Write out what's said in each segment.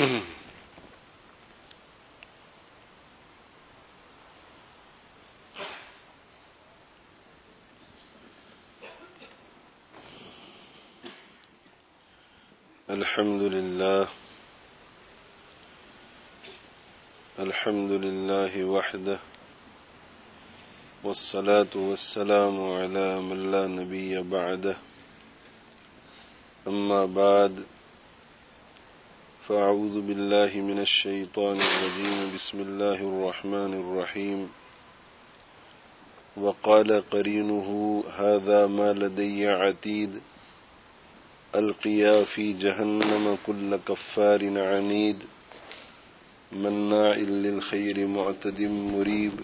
الحمد لله وحده والصلاة والسلام على من لا نبي بعده أما بعد فأعوذ بالله من الشيطان الرجيم بسم الله الرحمن الرحيم وقال قرينه هذا ما لدي عتيد ألقيا في جهنم كل كفار عنيد مناع للخير معتد مريب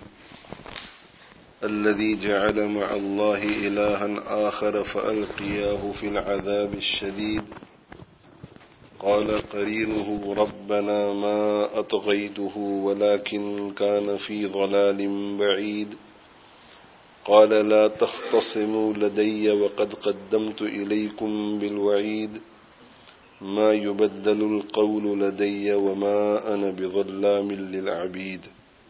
الذي جعل مع الله إلها آخر فألقياه في العذاب الشديد قال قرينه ربنا ما أطغيته ولكن كان في ضلال بعيد قال لا تختصموا لدي وقد قدمت إليكم بالوعيد ما يبدل القول لدي وما أنا بظلام للعبيد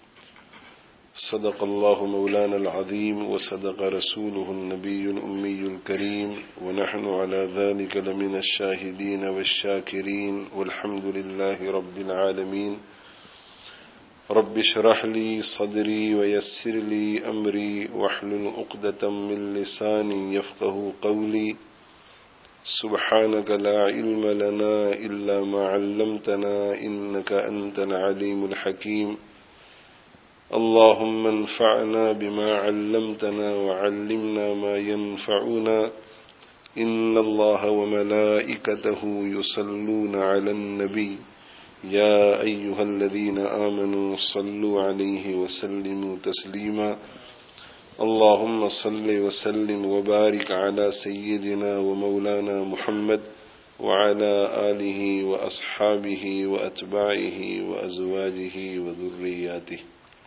صدق الله مولانا العظيم وصدق رسوله النبي الأمي الكريم ونحن على ذلك لمن الشاهدين والشاكرين والحمد لله رب العالمين رب اشرح لي صدري ويسر لي أمري واحلل عقدة من لساني يفقه قولي سبحانك لا علم لنا إلا ما علمتنا إنك أنت العليم الحكيم اللهم انفعنا بما علمتنا وعلمنا ما ينفعنا إن الله وملائكته يصلون على النبي يا أيها الذين آمنوا صلوا عليه وسلموا تسليما اللهم صل وسلم وبارك على سيدنا ومولانا محمد وعلى آله وأصحابه وأتباعه وأزواجه وذرياته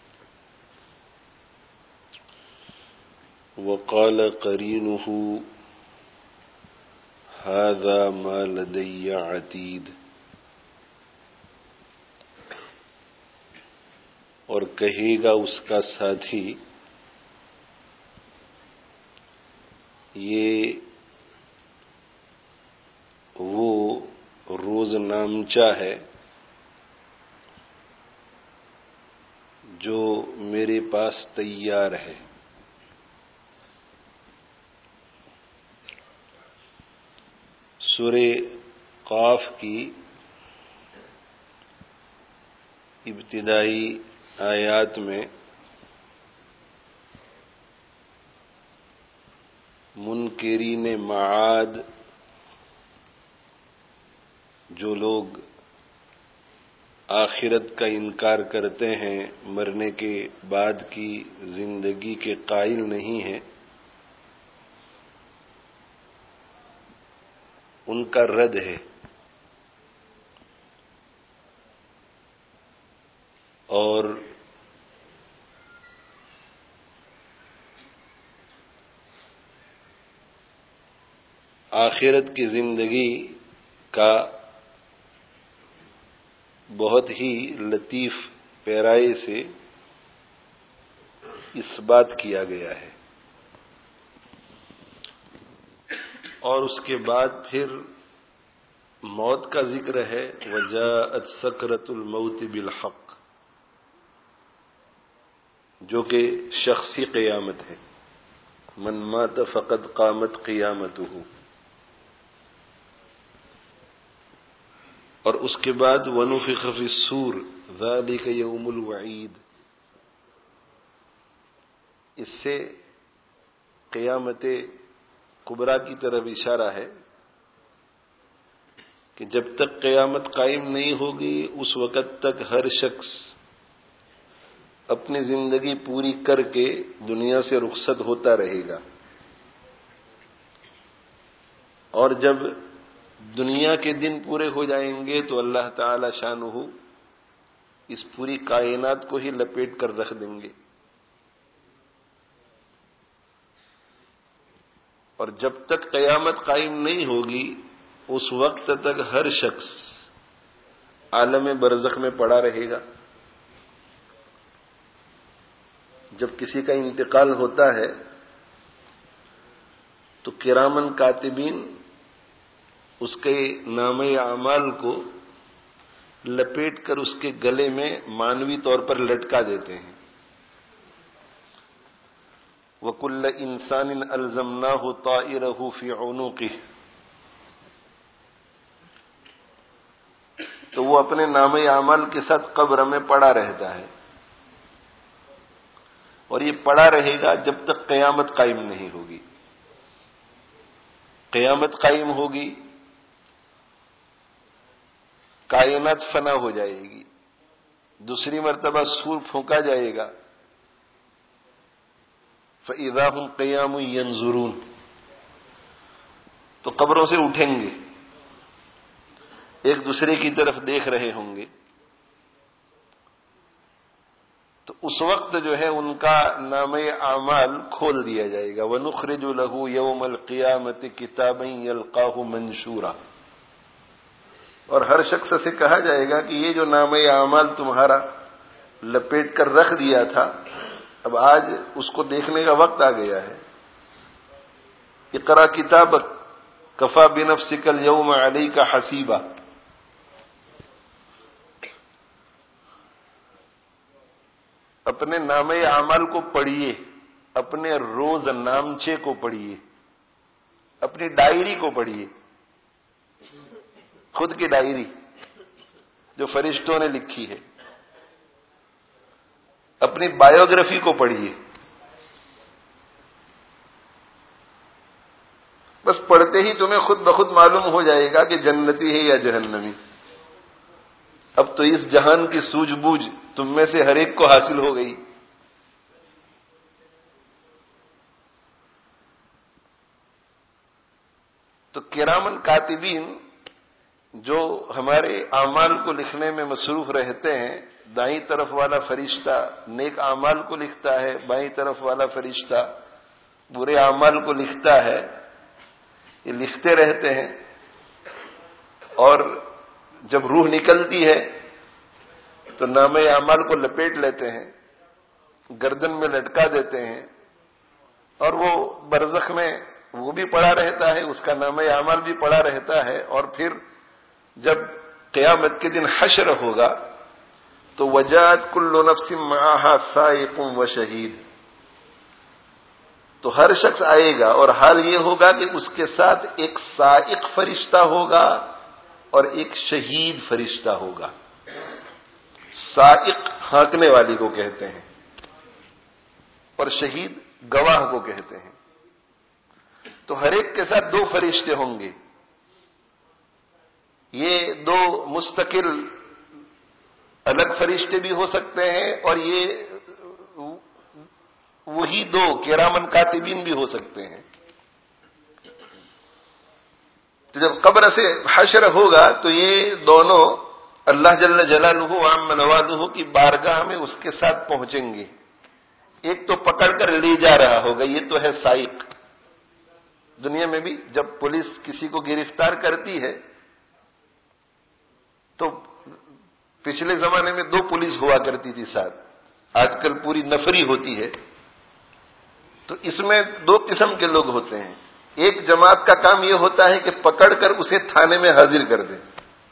وقال قرينه هذا ما لدي عتيد اور کہے گا اس کا ساتھی یہ وہ روز نامچہ ہے جو میرے پاس تیار ہے سورہ قاف کی ابتدائی آیات میں منکرین معاد جو لوگ آخرت کا انکار کرتے ہیں مرنے کے بعد کی زندگی کے قائل نہیں ہیں ان کا رد ہے اور آخرت کی زندگی کا بہت ہی لطیف پیرائے سے اس بات کیا گیا ہے اور اس کے بعد پھر موت کا ذکر ہے وجاءت سکرۃ الموت بالحق جو کہ شخصی قیامت ہے من مات فقد قامت قیامتہ اور اس کے بعد ونفخ فی الصور ذلک یوم الوعید اس سے قیامت کبریٰ کی طرف اشارہ ہے کہ جب تک قیامت قائم نہیں ہوگی اس وقت تک ہر شخص اپنی زندگی پوری کر کے دنیا سے رخصت ہوتا رہے گا اور جب دنیا کے دن پورے ہو جائیں گے تو اللہ تعالی شانہ اس پوری کائنات کو ہی لپیٹ کر رکھ دیں گے اور جب تک قیامت قائم نہیں ہوگی اس وقت تک ہر شخص عالم برزخ میں پڑا رہے گا. جب کسی کا انتقال ہوتا ہے تو کرامن کاتبین اس کے نامہ اعمال کو لپیٹ کر اس کے گلے میں مانوی طور پر لٹکا دیتے ہیں. وَكُلَّ إِنسَانٍ أَلْزَمْنَاهُ طَائِرَهُ فِي عُنُوقِهِ. تو وہ اپنے نامہ اعمال کے ساتھ قبر میں پڑا رہتا ہے اور یہ پڑا رہے گا جب تک قیامت قائم نہیں ہوگی. قیامت قائم ہوگی، کائنات فنا ہو جائے گی، دوسری مرتبہ سور پھونکا جائے گا. فَإِذَا هُمْ قِيَامٌ يَنظُرُونَ. تو قبروں سے اٹھیں گے، ایک دوسرے کی طرف دیکھ رہے ہوں گے. تو اس وقت جو ہے ان کا نامہ اعمال کھول دیا جائے گا. وَنُخْرِجُ لَهُ يَوْمَ الْقِيَامَةِ كِتَابًا يَلْقَاهُ مَنشُورًا. اور ہر شخص سے کہا جائے گا کہ یہ جو نامہ اعمال تمہارا لپیٹ کر رکھ دیا تھا، اب آج اس کو دیکھنے کا وقت آ گیا ہے. اقرا کتابک کفا بنفسک اليوم علیک حسیبا. اپنے نامہ اعمال کو پڑھیے، اپنے روز نامچے کو پڑھیے، اپنی ڈائری کو پڑھیے، خود کی ڈائری جو فرشتوں نے لکھی ہے، اپنی بایوگرافی کو پڑھیے. بس پڑھتے ہی تمہیں خود بخود معلوم ہو جائے گا کہ جنتی ہے یا جہنمی. اب تو اس جہان کی سوجھ بوجھ تم میں سے ہر ایک کو حاصل ہو گئی. تو کرامن کاتبین جو ہمارے اعمال کو لکھنے میں مصروف رہتے ہیں، دائیں طرف والا فرشتہ نیک اعمال کو لکھتا ہے، بائیں طرف والا فرشتہ برے اعمال کو لکھتا ہے. یہ لکھتے رہتے ہیں اور جب روح نکلتی ہے تو نامہ اعمال کو لپیٹ لیتے ہیں، گردن میں لٹکا دیتے ہیں اور وہ برزخ میں وہ بھی پڑا رہتا ہے، اس کا نامہ اعمال بھی پڑا رہتا ہے. اور پھر جب قیامت کے دن حشر ہوگا تو وجاءت کل نفس معها سائق و شہید. تو ہر شخص آئے گا اور حال یہ ہوگا کہ اس کے ساتھ ایک سائق فرشتہ ہوگا اور ایک شہید فرشتہ ہوگا. سائق ہانکنے والی کو کہتے ہیں اور شہید گواہ کو کہتے ہیں. تو ہر ایک کے ساتھ دو فرشتے ہوں گے. یہ دو مستقل الگ فرشتے بھی ہو سکتے ہیں اور یہ وہی دو کرامن کاتبین بھی ہو سکتے ہیں. تو جب قبر سے حشر ہوگا تو یہ دونوں اللہ جل جلالہ وعم نوالہ کی بارگاہ میں اس کے ساتھ پہنچیں گے. ایک تو پکڑ کر لے جا رہا ہوگا، یہ تو ہے سائق. دنیا میں بھی جب پولیس کسی کو گرفتار کرتی ہے تو پچھلے زمانے میں دو پولیس ہوا کرتی تھی ساتھ، آج کل پوری نفری ہوتی ہے. تو اس میں دو قسم کے لوگ ہوتے ہیں. ایک جماعت کا کام یہ ہوتا ہے کہ پکڑ کر اسے تھانے میں حاضر کر دیں،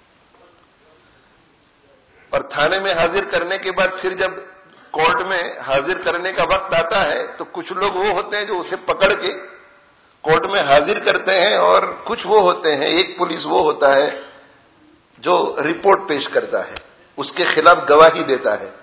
اور تھانے میں حاضر کرنے کے بعد پھر جب کورٹ میں حاضر کرنے کا وقت آتا ہے تو کچھ لوگ وہ ہوتے ہیں جو اسے پکڑ کے کورٹ میں حاضر کرتے ہیں، اور کچھ وہ ہوتے ہیں، ایک پولیس وہ ہوتا ہے جو رپورٹ پیش کرتا ہے، اس کے خلاف گواہی دیتا ہے.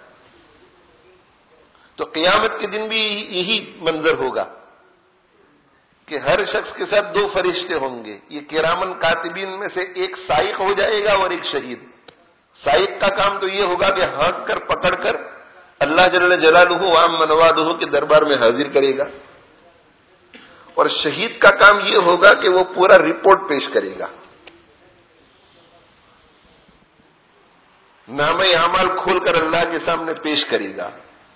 تو قیامت کے دن بھی یہی منظر ہوگا کہ ہر شخص کے ساتھ دو فرشتے ہوں گے. یہ کرامن کاتبین میں سے ایک سائق ہو جائے گا اور ایک شہید. سائق کا کام تو یہ ہوگا کہ ہانک کر پکڑ کر اللہ جل جلالہ وعم نوالہ کے دربار میں حاضر کرے گا، اور شہید کا کام یہ ہوگا کہ وہ پورا رپورٹ پیش کرے گا، نامہ اعمال کھول کر اللہ کے سامنے پیش کرے گا.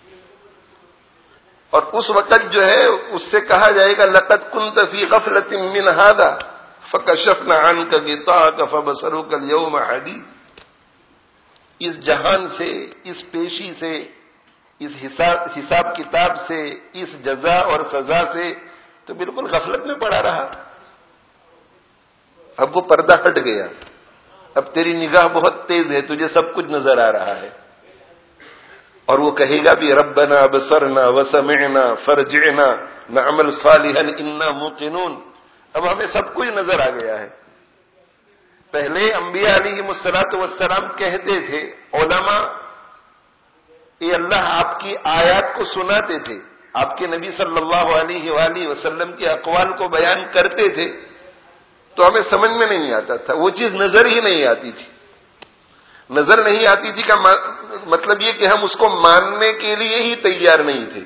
اور اس وقت جو ہے اس سے کہا جائے گا لقد كنت في غفلة من هذا فكشفنا عنك غطاءك فبصرك اليوم حديد. اس جہان سے، اس پیشی سے، اس حساب کتاب سے، اس جزا اور سزا سے تو بالکل غفلت میں پڑا رہا. اب وہ پردہ ہٹ گیا، اب تیری نگاہ بہت تیز ہے، تجھے سب کچھ نظر آ رہا ہے. اور وہ کہے گا بھی ربنا ابصرنا وسمعنا فرجعنا نعمل صالحا انا موقنون. اب ہمیں سب کچھ نظر آ گیا ہے. پہلے انبیاء علیہ الصلوۃ والسلام کہتے تھے، علماء یہ اللہ آپ کی آیات کو سناتے تھے، آپ کے نبی صلی اللہ علیہ وآلہ وسلم کے اقوال کو بیان کرتے تھے تو ہمیں سمجھ میں نہیں آتا تھا، وہ چیز نظر ہی نہیں آتی تھی. نظر نہیں آتی تھی کا مطلب یہ کہ ہم اس کو ماننے کے لیے ہی تیار نہیں تھے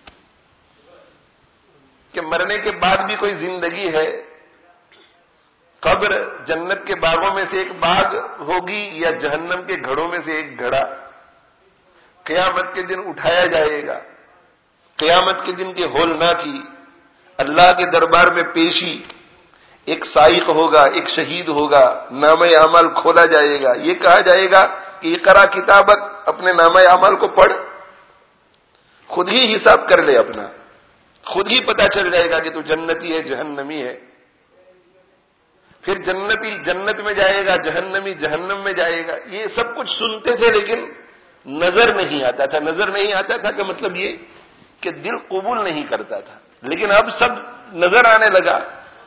کہ مرنے کے بعد بھی کوئی زندگی ہے، قبر جنت کے باغوں میں سے ایک باغ ہوگی یا جہنم کے گھڑوں میں سے ایک گھڑا. قیامت کے دن اٹھایا جائے گا، قیامت کے دن کی ہولناکی، اللہ کے دربار میں پیشی، ایک سائق ہوگا، ایک شہید ہوگا، نامہ اعمال کھولا جائے گا. یہ کہا جائے گا کہ اقرا کتابک، اپنے نامہ اعمال کو پڑھ، خود ہی حساب کر لے اپنا، خود ہی پتا چل جائے گا کہ تو جنتی ہے جہنمی ہے. پھر جنتی جنت میں جائے گا، جہنمی جہنم میں جائے گا. یہ سب کچھ سنتے تھے لیکن نظر نہیں آتا تھا. نظر نہیں آتا تھا کا مطلب یہ کہ دل قبول نہیں کرتا تھا. لیکن اب سب نظر آنے لگا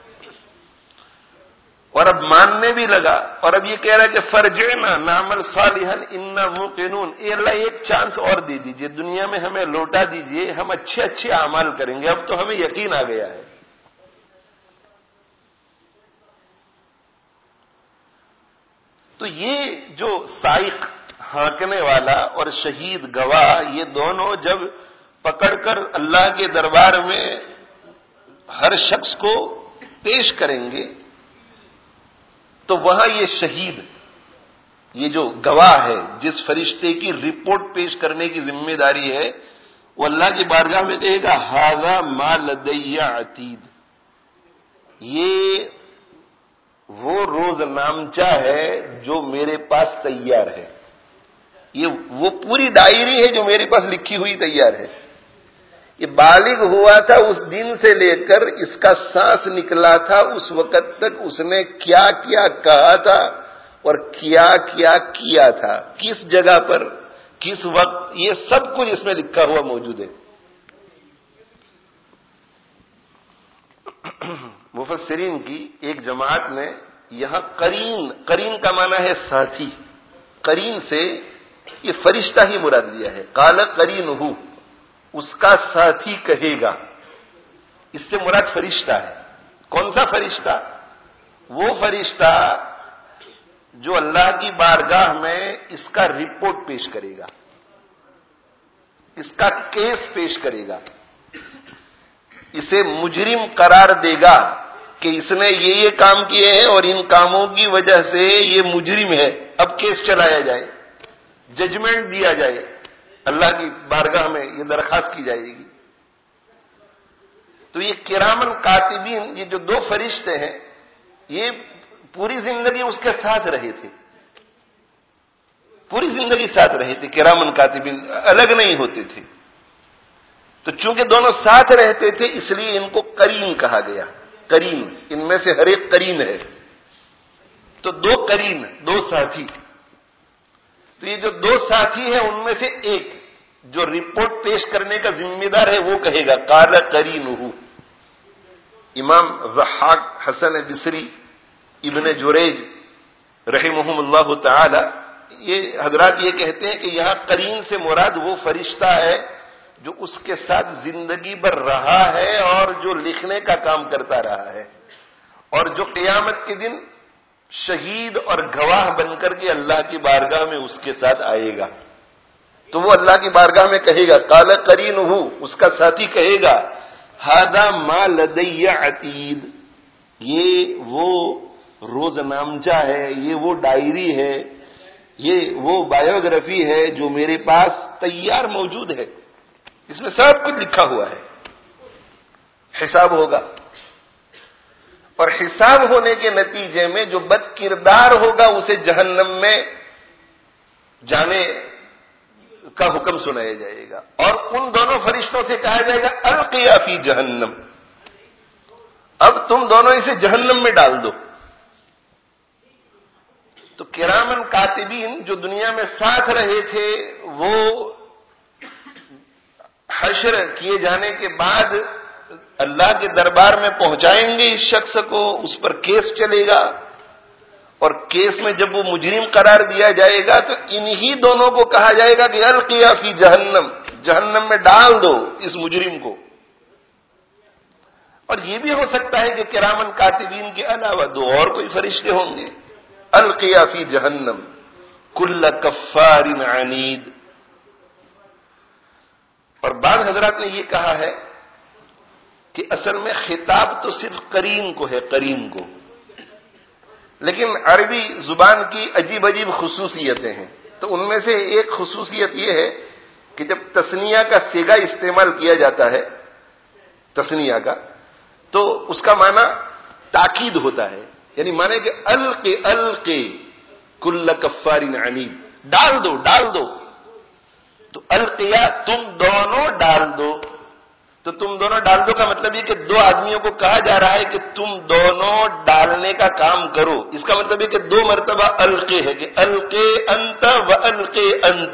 اور اب ماننے بھی لگا. اور اب یہ کہہ رہا ہے کہ فرجعنا نعمل صالحا انا موقنون. اے اللہ ایک چانس اور دے دیجئے، دنیا میں ہمیں لوٹا دیجئے، ہم اچھے اچھے اعمال کریں گے. اب تو ہمیں یقین آ گیا ہے. تو یہ جو سائق ہانکنے والا اور شہید گواہ، یہ دونوں جب پکڑ کر اللہ کے دربار میں ہر شخص کو پیش کریں گے تو وہاں یہ شہید، یہ جو گواہ ہے، جس فرشتے کی رپورٹ پیش کرنے کی ذمہ داری ہے، وہ اللہ کی بارگاہ میں کہے گا ھذا ما لدی عتید. یہ وہ روز نامچہ ہے جو میرے پاس تیار ہے. یہ وہ پوری ڈائری ہے جو میرے پاس لکھی ہوئی تیار ہے. یہ بالغ ہوا تھا اس دن سے لے کر اس کا سانس نکلا تھا اس وقت تک اس نے کیا کیا کہا تھا اور کیا کیا کیا تھا، کس جگہ پر، کس وقت، یہ سب کچھ اس میں لکھا ہوا موجود ہے. مفسرین کی ایک جماعت نے یہاں قرین کا معنی ہے ساتھی. قرین سے یہ فرشتہ ہی مراد لیا ہے. قال قرینہ، اس کا ساتھی کہے گا. اس سے مراد فرشتہ ہے. کون سا فرشتہ؟ وہ فرشتہ جو اللہ کی بارگاہ میں اس کا رپورٹ پیش کرے گا، اس کا کیس پیش کرے گا، اسے مجرم قرار دے گا کہ اس نے یہ کام کیے ہیں اور ان کاموں کی وجہ سے یہ مجرم ہے. اب کیس چلایا جائے، ججمنٹ دیا جائے، اللہ کی بارگاہ میں یہ درخواست کی جائے گی. تو یہ کرامن کاتبین، یہ جو دو فرشتے ہیں، یہ پوری زندگی اس کے ساتھ رہے تھے، پوری زندگی ساتھ رہے تھے. کرامن کاتبین الگ نہیں ہوتے تھے. تو چونکہ دونوں ساتھ رہتے تھے اس لیے ان کو قرین کہا گیا. قرین، ان میں سے ہر ایک قرین ہے. تو دو قرین، دو ساتھی. تو یہ جو دو ساتھی ہیں ان میں سے ایک جو رپورٹ پیش کرنے کا ذمہ دار ہے وہ کہے گا قال قرینہ. امام ضحاک، حسن بصری، ابن جریج رحمہم اللہ تعالی، یہ حضرات یہ کہتے ہیں کہ یہاں قرین سے مراد وہ فرشتہ ہے جو اس کے ساتھ زندگی بھر رہا ہے اور جو لکھنے کا کام کرتا رہا ہے، اور جو قیامت کے دن شہید اور گواہ بن کر کے اللہ کی بارگاہ میں اس کے ساتھ آئے گا. تو وہ اللہ کی بارگاہ میں کہے گا قال قرینہ، اس کا ساتھی کہے گا ھذا ما لدی عتید. یہ وہ روز نامچہ ہے، یہ وہ ڈائری ہے، یہ وہ بایوگرافی ہے جو میرے پاس تیار موجود ہے. اس میں سب کچھ لکھا ہوا ہے. حساب ہوگا، اور حساب ہونے کے نتیجے میں جو بد کردار ہوگا اسے جہنم میں جانے کا حکم سنایا جائے گا، اور ان دونوں فرشتوں سے کہا جائے گا القیا فی جہنم، اب تم دونوں اسے جہنم میں ڈال دو۔ تو کرامن کاتبین جو دنیا میں ساتھ رہے تھے وہ حشر کیے جانے کے بعد اللہ کے دربار میں پہنچائیں گے اس شخص کو، اس پر کیس چلے گا، اور کیس میں جب وہ مجرم قرار دیا جائے گا تو انہی دونوں کو کہا جائے گا کہ القیا فی جہنم، جہنم میں ڈال دو اس مجرم کو۔ اور یہ بھی ہو سکتا ہے کہ کرامن کاتبین کے علاوہ دو اور کوئی فرشتے ہوں گے۔ القیا فی جہنم کل کفار عنید۔ اور بعض حضرات نے یہ کہا ہے کہ اصل میں خطاب تو صرف قرین کو ہے، قرین کو، لیکن عربی زبان کی عجیب عجیب خصوصیتیں ہیں، تو ان میں سے ایک خصوصیت یہ ہے کہ جب تثنیہ کا صیغہ استعمال کیا جاتا ہے، تثنیہ کا، تو اس کا معنی تاکید ہوتا ہے، یعنی معنی کہ القی کل کفار عنید، ڈال دو ڈال دو۔ تو القیا تم دونوں ڈال دو، تو تم دونوں ڈال دو کا مطلب یہ کہ دو آدمیوں کو کہا جا رہا ہے کہ تم دونوں ڈالنے کا کام کرو۔ اس کا مطلب یہ کہ دو مرتبہ القی ہے کہ القی انت و القی انت،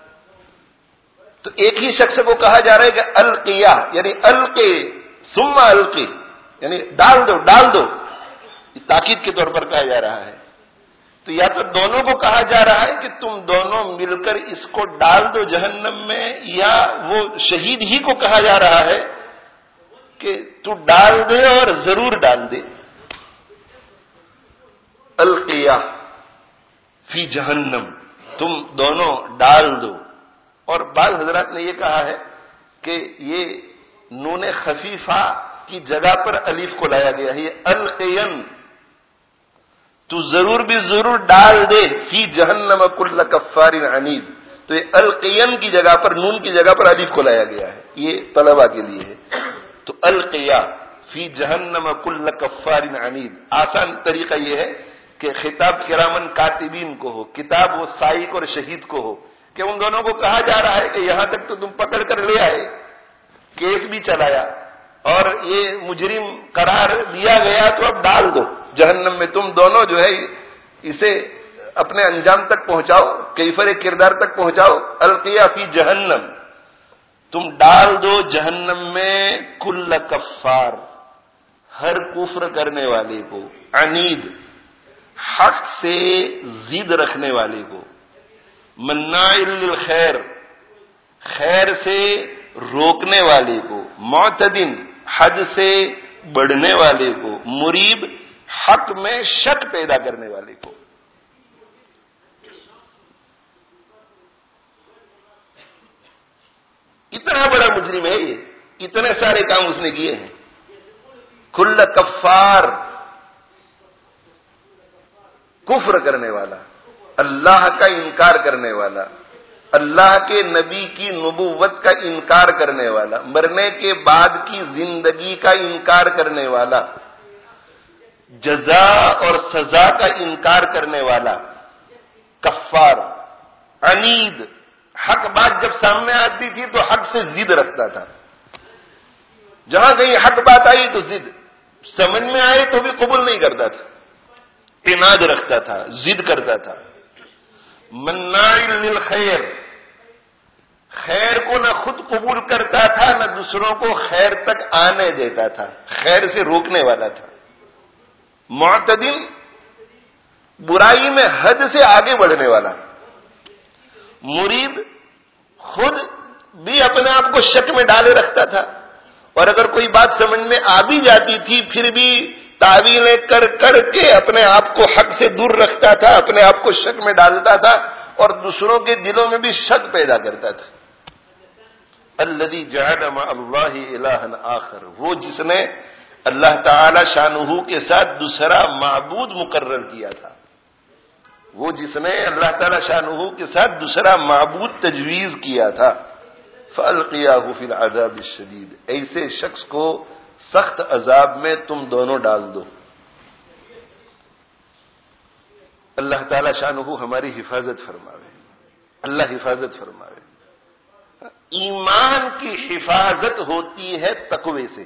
تو ایک ہی شخص کو کہا جا رہا ہے کہ القیا یعنی القی ثم القی، یعنی ڈال دو ڈال دو، تاکید کے طور پر کہا جا رہا ہے۔ تو یا تو دونوں کو کہا جا رہا ہے کہ تم دونوں مل کر اس کو ڈال دو جہنم میں، یا وہ شہید ہی کو کہا جا رہا ہے کہ تو ڈال دے اور ضرور ڈال دے۔ القیا فی جہنم، تم دونوں ڈال دو۔ اور بعض حضرات نے یہ کہا ہے کہ یہ نون خفیفہ کی جگہ پر الف کو لایا گیا ہے، یہ القین، تو ضرور بھی ضرور ڈال دے فی جہنم کل کفار عنید، تو یہ القین کی جگہ پر، نون کی جگہ پر الف کو لایا گیا ہے، یہ طلبہ کے لیے ہے۔ تو القیا فی جہنم کل کفار عنید، آسان طریقہ یہ ہے کہ خطاب کرامن کاتبین کو ہو، کتاب وہ سائق اور شہید کو ہو، کہ ان دونوں کو کہا جا رہا ہے کہ یہاں تک تو تم پکڑ کر لے آئے، کیس بھی چلایا اور یہ مجرم قرار دیا گیا، تو اب ڈال دو جہنم میں، تم دونوں جو ہے اسے اپنے انجام تک پہنچاؤ، کیفر کردار تک پہنچاؤ۔ القیا فی جہنم، تم ڈال دو جہنم میں کل کفار، ہر کفر کرنے والے کو، عنید حق سے ضد رکھنے والے کو، مناع للخیر خیر سے روکنے والے کو، معتدن حد سے بڑھنے والے کو، مریب حق میں شک پیدا کرنے والے کو۔ اتنا بڑا مجرم ہے یہ، اتنے سارے کام اس نے کیے ہیں۔ کل کفار، کفر کرنے والا، اللہ کا انکار کرنے والا، اللہ کے نبی کی نبوت کا انکار کرنے والا، مرنے کے بعد کی زندگی کا انکار کرنے والا، جزا اور سزا کا انکار کرنے والا، کفار، عنید، حق بات جب سامنے آتی تھی تو حق سے ضد رکھتا تھا، جہاں کہیں حق بات آئی تو ضد، سمجھ میں آئے تو بھی قبول نہیں کرتا تھا، عناد رکھتا تھا، ضد کرتا تھا۔ مناع للخیر، خیر کو نہ خود قبول کرتا تھا نہ دوسروں کو خیر تک آنے دیتا تھا، خیر سے روکنے والا تھا۔ معتدل، برائی میں حد سے آگے بڑھنے والا۔ مریب، خود بھی اپنے آپ کو شک میں ڈالے رکھتا تھا، اور اگر کوئی بات سمجھ میں آ بھی جاتی تھی پھر بھی تعویلیں کر کر کے اپنے آپ کو حق سے دور رکھتا تھا، اپنے آپ کو شک میں ڈالتا تھا اور دوسروں کے دلوں میں بھی شک پیدا کرتا تھا۔ الذی جعل مع اللہ الہا آخر، وہ جس نے اللہ تعالی شانہ کے ساتھ دوسرا معبود مقرر کیا تھا، وہ جس نے اللہ تعالی شانہ کے ساتھ دوسرا معبود تجویز کیا تھا۔ فَأَلْقِيَاهُ فِي الْعَذَابِ الشَّدِيدِ، ایسے شخص کو سخت عذاب میں تم دونوں ڈال دو۔ اللہ تعالی شانہ ہماری حفاظت فرماوے۔ اللہ حفاظت فرماوے. ایمان کی حفاظت ہوتی ہے تقوی سے،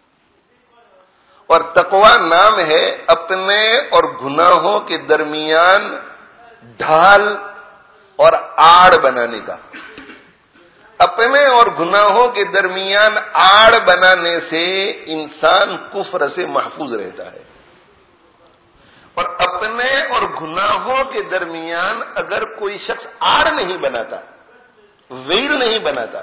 اور تقوی نام ہے اپنے اور گناہوں کے درمیان ڈھال اور آڑ بنانے کا. اپنے اور گناہوں کے درمیان آڑ بنانے سے انسان کفر سے محفوظ رہتا ہے، اور اپنے اور گناہوں کے درمیان اگر کوئی شخص آڑ نہیں بناتا، ویل نہیں بناتا،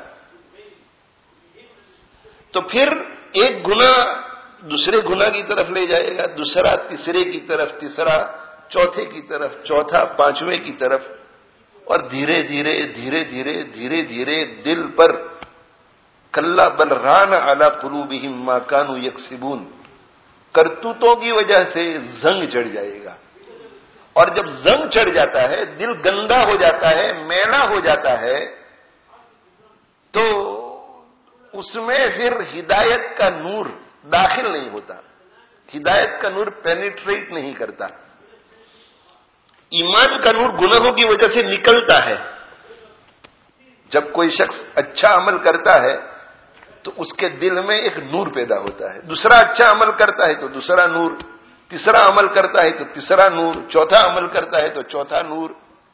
تو پھر ایک گناہ دوسرے گناہ کی طرف لے جائے گا، دوسرا تیسرے کی طرف، تیسرا چوتھے کی طرف، چوتھا پانچویں کی طرف، اور دھیرے دھیرے دھیرے دھیرے دھیرے دھیرے دل پر کلا بل ران علی قلوبہم ما کانوا یکسبون، کرتوتوں کی وجہ سے زنگ چڑھ جائے گا. اور جب زنگ چڑھ جاتا ہے، دل گندا ہو جاتا ہے، میلا ہو جاتا ہے، تو اس میں پھر ہدایت کا نور داخل نہیں ہوتا، ہدایت کا نور پینیٹریٹ نہیں کرتا. ایمان کا نور گناہوں کی وجہ سے نکلتا ہے. جب کوئی شخص اچھا عمل کرتا ہے تو اس کے دل میں ایک نور پیدا ہوتا ہے، دوسرا اچھا عمل کرتا ہے تو دوسرا نور، تیسرا عمل کرتا ہے تو تیسرا نور، چوتھا عمل کرتا ہے تو چوتھا نور.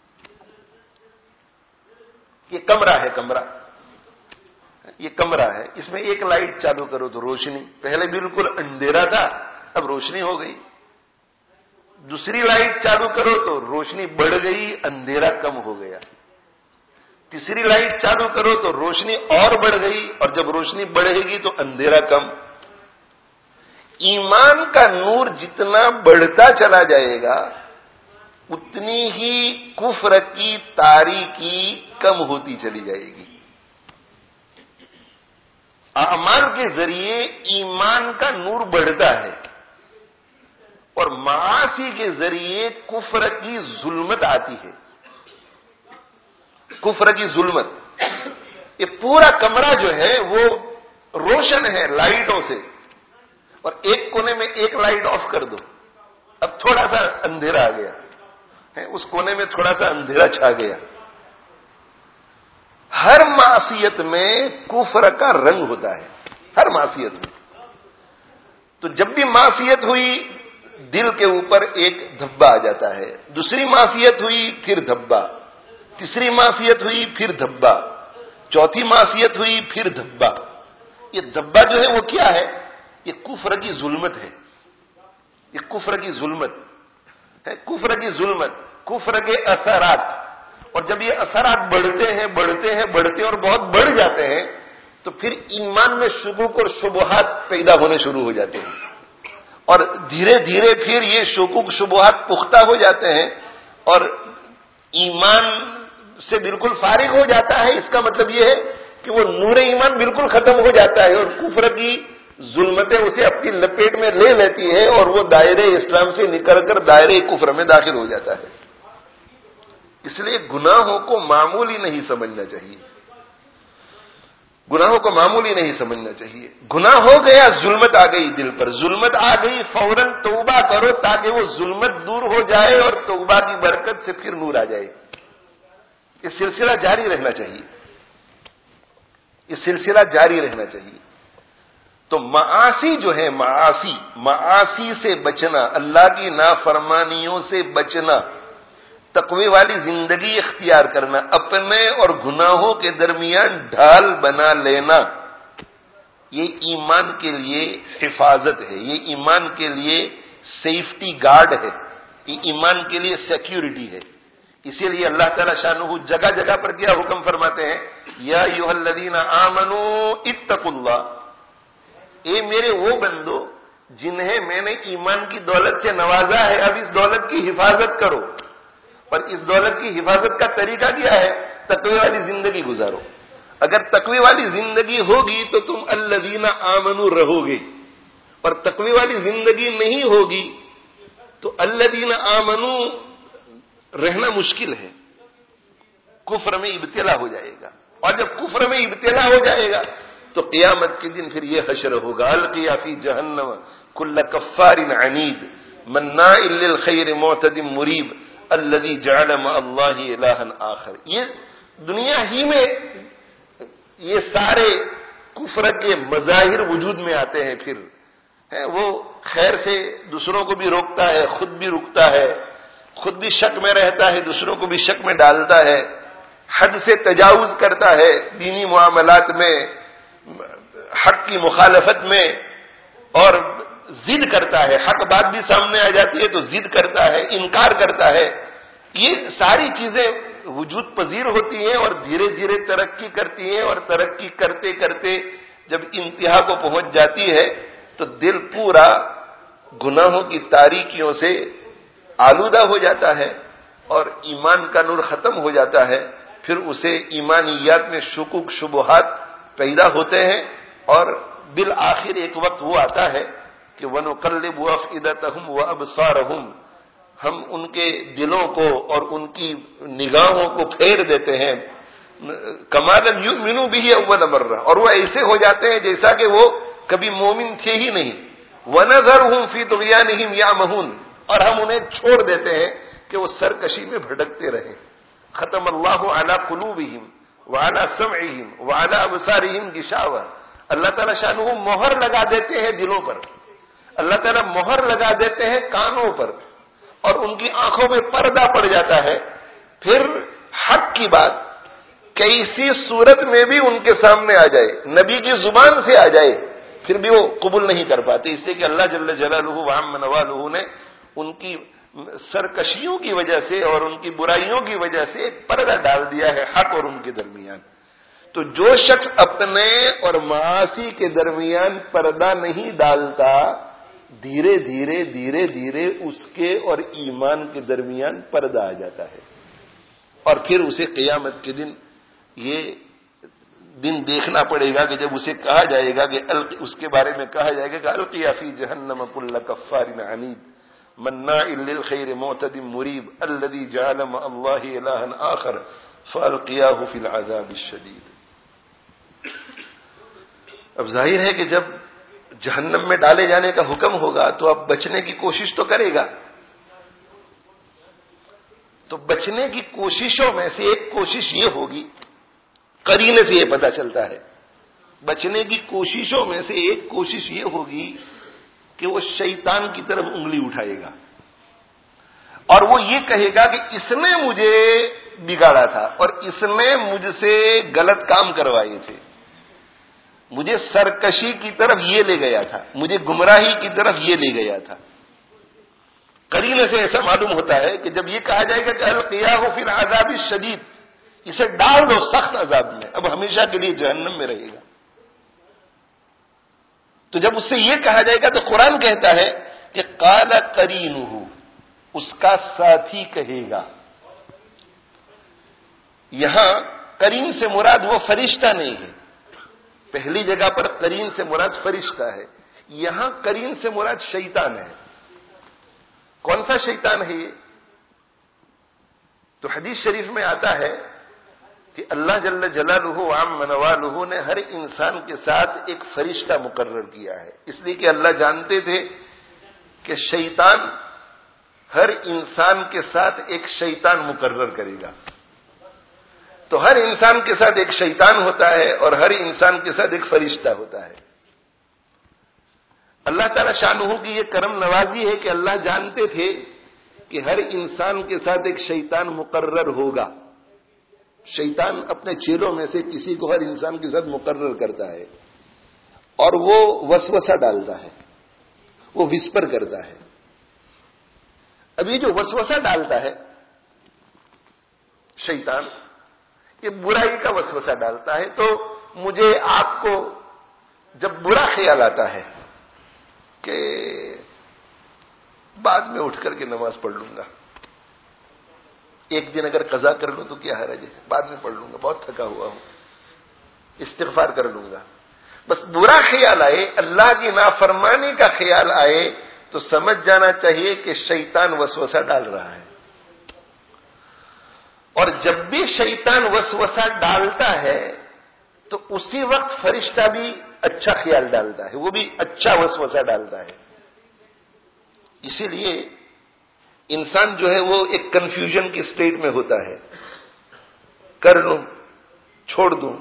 یہ کمرہ ہے، یہ کمرہ ہے، اس میں ایک لائٹ چالو کرو تو روشنی، پہلے بالکل اندھیرا تھا اب روشنی ہو گئی. دوسری لائٹ چالو کرو تو روشنی بڑھ گئی، اندھیرا کم ہو گیا. تیسری لائٹ چالو کرو تو روشنی اور بڑھ گئی، اور جب روشنی بڑھے گی تو اندھیرا کم. ایمان کا نور جتنا بڑھتا چلا جائے گا اتنی ہی کفر کی تاریکی کم ہوتی چلی جائے گی. اعمال کے ذریعے ایمان کا نور بڑھتا ہے، اور معاصی کے ذریعے کفر کی ظلمت آتی ہے. کفر کی ظلمت، یہ پورا کمرہ جو ہے وہ روشن ہے لائٹوں سے، اور ایک کونے میں ایک لائٹ آف کر دو، اب تھوڑا سا اندھیرا آ گیا، اس کونے میں تھوڑا سا اندھیرا چھا گیا. ہر معصیت میں کفر کا رنگ ہوتا ہے، ہر معصیت میں. تو جب بھی معصیت ہوئی دل کے اوپر ایک دھبا آ جاتا ہے، دوسری معصیت ہوئی پھر دھبا، تیسری معصیت ہوئی پھر دھبا، چوتھی معصیت ہوئی پھر دھبا. یہ دھبا جو ہے وہ کیا ہے؟ یہ کفر کی ظلمت ہے. یہ کفر کی ظلمت ہے، کفر کی ظلمت، کفر کے اثرات. اور جب یہ اثرات بڑھتے ہیں بڑھتے ہیں بڑھتے ہیں اور بہت بڑھ جاتے ہیں تو پھر ایمان میں شکوک اور شبہات پیدا ہونے شروع ہو جاتے ہیں، اور دھیرے دھیرے پھر یہ شکوک شبہات پختہ ہو جاتے ہیں اور ایمان سے بالکل فارغ ہو جاتا ہے. اس کا مطلب یہ ہے کہ وہ نور ایمان بالکل ختم ہو جاتا ہے اور کفر کی ظلمتیں اسے اپنی لپیٹ میں لے لیتی ہے اور وہ دائرے اسلام سے نکل کر دائرے کفر میں داخل ہو جاتا ہے. اس لیے گناہوں کو معمولی نہیں سمجھنا چاہیے، گناہوں کو معمولی نہیں سمجھنا چاہیے. گناہ ہو گیا، ظلمت آ گئی دل پر، ظلمت آ گئی، فوراً توبہ کرو تاکہ وہ ظلمت دور ہو جائے اور توبہ کی برکت سے پھر نور آ جائے. یہ سلسلہ جاری رہنا چاہیے، یہ سلسلہ جاری رہنا چاہیے. تو معاصی جو ہے، معاصی سے بچنا، اللہ کی نافرمانیوں سے بچنا، تقوی والی زندگی اختیار کرنا، اپنے اور گناہوں کے درمیان ڈھال بنا لینا، یہ ایمان کے لیے حفاظت ہے، یہ ایمان کے لیے سیفٹی گارڈ ہے، یہ ایمان کے لیے سیکیورٹی ہے. اسی لیے اللہ تعالی شانہ جگہ جگہ پر کیا حکم فرماتے ہیں؟ یا ایھا الذین آمنوا اتقوا اللہ. اے میرے وہ بندو جنہیں میں نے ایمان کی دولت سے نوازا ہے، اب اس دولت کی حفاظت کرو. اور اس دولت کی حفاظت کا طریقہ کیا ہے؟ تقوی والی زندگی گزارو. اگر تقوی والی زندگی ہوگی تو تم الذین آمنوا رہو گے، اور تقوی والی زندگی نہیں ہوگی تو الذین آمنوا رہنا مشکل ہے، کفر میں ابتلا ہو جائے گا. اور جب کفر میں ابتلا ہو جائے گا تو قیامت کے دن پھر یہ حشر ہوگا، القیا فی جہنم کل کفار عنید مناع للخیر معتد مریب. الذی جعل مع اللہ الہا آخر. یہ دنیا ہی میں یہ سارے کفر کے مظاہر وجود میں آتے ہیں. پھر وہ خیر سے دوسروں کو بھی روکتا ہے، خود بھی رکتا ہے، خود بھی شک میں رہتا ہے، دوسروں کو بھی شک میں ڈالتا ہے، حد سے تجاوز کرتا ہے دینی معاملات میں، حق کی مخالفت میں، اور ضد کرتا ہے. حق بات بھی سامنے آ جاتی ہے تو ضد کرتا ہے، انکار کرتا ہے. یہ ساری چیزیں وجود پذیر ہوتی ہیں اور دھیرے دھیرے ترقی کرتی ہیں، اور ترقی کرتے کرتے جب انتہا کو پہنچ جاتی ہے تو دل پورا گناہوں کی تاریکیوں سے آلودہ ہو جاتا ہے اور ایمان کا نور ختم ہو جاتا ہے. پھر اسے ایمانیات میں شکوک شبہات پیدا ہوتے ہیں، اور بالآخر ایک وقت وہ آتا ہے کہ وَنُقَلِّبُ أَفْئِدَتَهُمْ وَأَبْصَارَهُم، ہم ان کے دلوں کو اور ان کی نگاہوں کو پھیر دیتے ہیں كَمَا لَمْ يُؤْمِنُوا بِهِ أَوَّلَ مَرَّةٍ، اور وہ ایسے ہو جاتے ہیں جیسا کہ وہ کبھی مومن تھے ہی نہیں. وَنَذَرُهُمْ فِي طُغْيَانِهِمْ يَعْمَهُونَ، اور ہم انہیں چھوڑ دیتے ہیں کہ وہ سرکشی میں بھٹکتے رہیں. ختم اللہ علی قلوبہم وعلی سمعہم وعلی ابصارہم غشاوہ. اللہ تعالیٰ شانہ مہر لگا دیتے ہیں دلوں پر، اللہ تعالیٰ مہر لگا دیتے ہیں کانوں پر، اور ان کی آنکھوں میں پردہ پڑ جاتا ہے. پھر حق کی بات کیسی صورت میں بھی ان کے سامنے آ جائے، نبی کی زبان سے آ جائے، پھر بھی وہ قبول نہیں کر پاتے، اس لیے کہ اللہ جل جلالہ وعم نوالہ نے ان کی سرکشیوں کی وجہ سے اور ان کی برائیوں کی وجہ سے ایک پردہ ڈال دیا ہے حق اور ان کے درمیان. تو جو شخص اپنے اور معاصی کے درمیان پردہ نہیں ڈالتا، دھیرے دھیرے دھیرے دھیرے اس کے اور ایمان کے درمیان پردہ آ جاتا ہے، اور پھر اسے قیامت کے دن یہ دن دیکھنا پڑے گا کہ جب اسے کہا جائے گا کہ اس کے بارے میں کہا جائے گا کہ القی فی جہنم کل کفار عنید مناع للخیر معتد مریب الذی جعل مع اللہ الہا آخر فالقیاہ فی العذاب الشدید. اب ظاہر ہے کہ جب جہنم میں ڈالے جانے کا حکم ہوگا تو اب بچنے کی کوشش تو کرے گا. تو بچنے کی کوششوں میں سے ایک کوشش یہ ہوگی، قرینے سے یہ پتہ چلتا ہے، بچنے کی کوششوں میں سے ایک کوشش یہ ہوگی کہ وہ شیطان کی طرف انگلی اٹھائے گا اور وہ یہ کہے گا کہ اس نے مجھے بگاڑا تھا اور اس نے مجھ سے غلط کام کروائے تھے، مجھے سرکشی کی طرف یہ لے گیا تھا، مجھے گمراہی کی طرف یہ لے گیا تھا. قرینے سے ایسا معلوم ہوتا ہے کہ جب یہ کہا جائے گا کہ القیاہ فی العذاب الشدید، اسے ڈال دو سخت عذاب میں، اب ہمیشہ کے لیے جہنم میں رہے گا. تو جب اس سے یہ کہا جائے گا تو قرآن کہتا ہے کہ قال قرینہ، اس کا ساتھی کہے گا. یہاں قرین سے مراد وہ فرشتہ نہیں ہے، پہلی جگہ پر قرین سے مراد فرشتہ ہے، یہاں قرین سے مراد شیطان ہے. کون سا شیطان ہے یہ؟ تو حدیث شریف میں آتا ہے کہ اللہ جل جلالہ وعم نوالہ نے ہر انسان کے ساتھ ایک فرشتہ مقرر کیا ہے، اس لیے کہ اللہ جانتے تھے کہ شیطان ہر انسان کے ساتھ ایک شیطان مقرر کرے گا. تو ہر انسان کے ساتھ ایک شیطان ہوتا ہے اور ہر انسان کے ساتھ ایک فرشتہ ہوتا ہے. اللہ تعالی شانہ کی یہ کرم نوازی ہے کہ اللہ جانتے تھے کہ ہر انسان کے ساتھ ایک شیطان مقرر ہوگا. شیطان اپنے چیلوں میں سے کسی کو ہر انسان کے ساتھ مقرر کرتا ہے اور وہ وسوسہ ڈالتا ہے، وہ وسپر کرتا ہے. اب یہ جو وسوسہ ڈالتا ہے شیطان، یہ برائی کا وسوسہ ڈالتا ہے. تو مجھے آپ کو جب برا خیال آتا ہے کہ بعد میں اٹھ کر کے نماز پڑھ لوں گا، ایک دن اگر قضا کر لوں تو کیا حرج ہے، بعد میں پڑھ لوں گا، بہت تھکا ہوا ہوں، استغفار کر لوں گا. بس برا خیال آئے، اللہ کی نافرمانی کا خیال آئے تو سمجھ جانا چاہیے کہ شیطان وسوسہ ڈال رہا ہے. اور جب بھی شیطان وسوسہ ڈالتا ہے تو اسی وقت فرشتہ بھی اچھا خیال ڈالتا ہے، وہ بھی اچھا وسوسہ ڈالتا ہے. اسی لیے انسان جو ہے وہ ایک کنفیوژن کی اسٹیٹ میں ہوتا ہے، کر لوں چھوڑ دوں،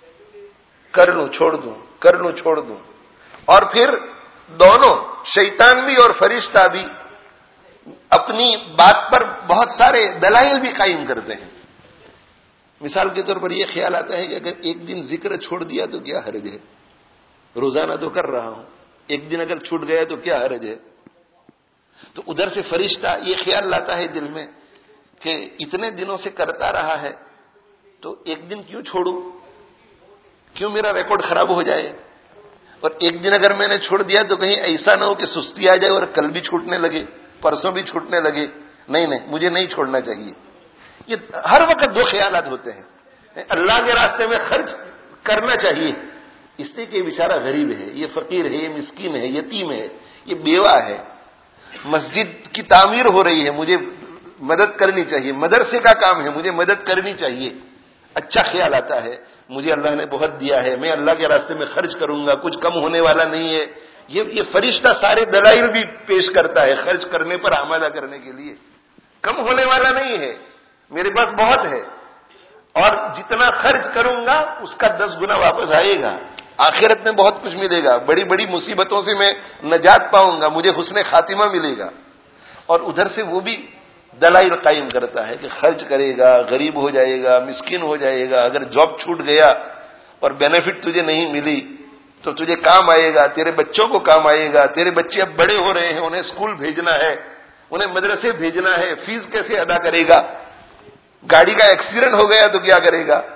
کر لوں چھوڑ دوں، کر لوں چھوڑ دوں، اور پھر دونوں شیطان بھی اور فرشتہ بھی اپنی بات پر بہت سارے دلائل بھی قائم کرتے ہیں۔ مثال کے طور پر یہ خیال آتا ہے کہ اگر ایک دن ذکر چھوڑ دیا تو کیا حرج ہے، روزانہ تو کر رہا ہوں، ایک دن اگر چھوٹ گیا تو کیا حرج ہے۔ تو ادھر سے فرشتہ یہ خیال لاتا ہے دل میں کہ اتنے دنوں سے کرتا رہا ہے تو ایک دن کیوں چھوڑوں، کیوں میرا ریکارڈ خراب ہو جائے، اور ایک دن اگر میں نے چھوڑ دیا تو کہیں ایسا نہ ہو کہ سستی آ جائے اور کل بھی چھوٹنے لگے، پرسوں بھی چھوٹنے لگے، نہیں مجھے نہیں چھوڑنا چاہیے۔ یہ ہر وقت دو خیالات ہوتے ہیں۔ اللہ کے راستے میں خرچ کرنا چاہیے، اس لیے کہ بیچارہ غریب ہے، یہ فقیر ہے، یہ مسکین ہے، یتیم ہے، یہ بیوہ ہے، مسجد کی تعمیر ہو رہی ہے، مجھے مدد کرنی چاہیے، مدرسے کا کام ہے، مجھے مدد کرنی چاہیے۔ اچھا خیال آتا ہے، مجھے اللہ نے بہت دیا ہے، میں اللہ کے راستے میں خرچ کروں گا، کچھ کم ہونے والا نہیں ہے۔ یہ فرشتہ سارے دلائل بھی پیش کرتا ہے خرچ کرنے پر آمادہ کرنے کے لیے، کم ہونے والا نہیں ہے، میرے پاس بہت ہے، اور جتنا خرچ کروں گا اس کا 10 گنا واپس آئے گا، آخرت میں بہت کچھ ملے گا، بڑی بڑی مصیبتوں سے میں نجات پاؤں گا، مجھے حسن خاتمہ ملے گا۔ اور ادھر سے وہ بھی دلائل قائم کرتا ہے کہ خرچ کرے گا، غریب ہو جائے گا، مسکین ہو جائے گا، اگر جاب چھوٹ گیا اور بینیفٹ تجھے نہیں ملی تو تجھے کام آئے گا، تیرے بچوں کو کام آئے گا، تیرے بچے اب بڑے ہو رہے ہیں، انہیں اسکول بھیجنا ہے، انہیں مدرسے بھیجنا ہے، فیس کیسے ادا کرے گا، گاڑی کا ایکسیڈنٹ ہو گیا تو کیا کرے گا۔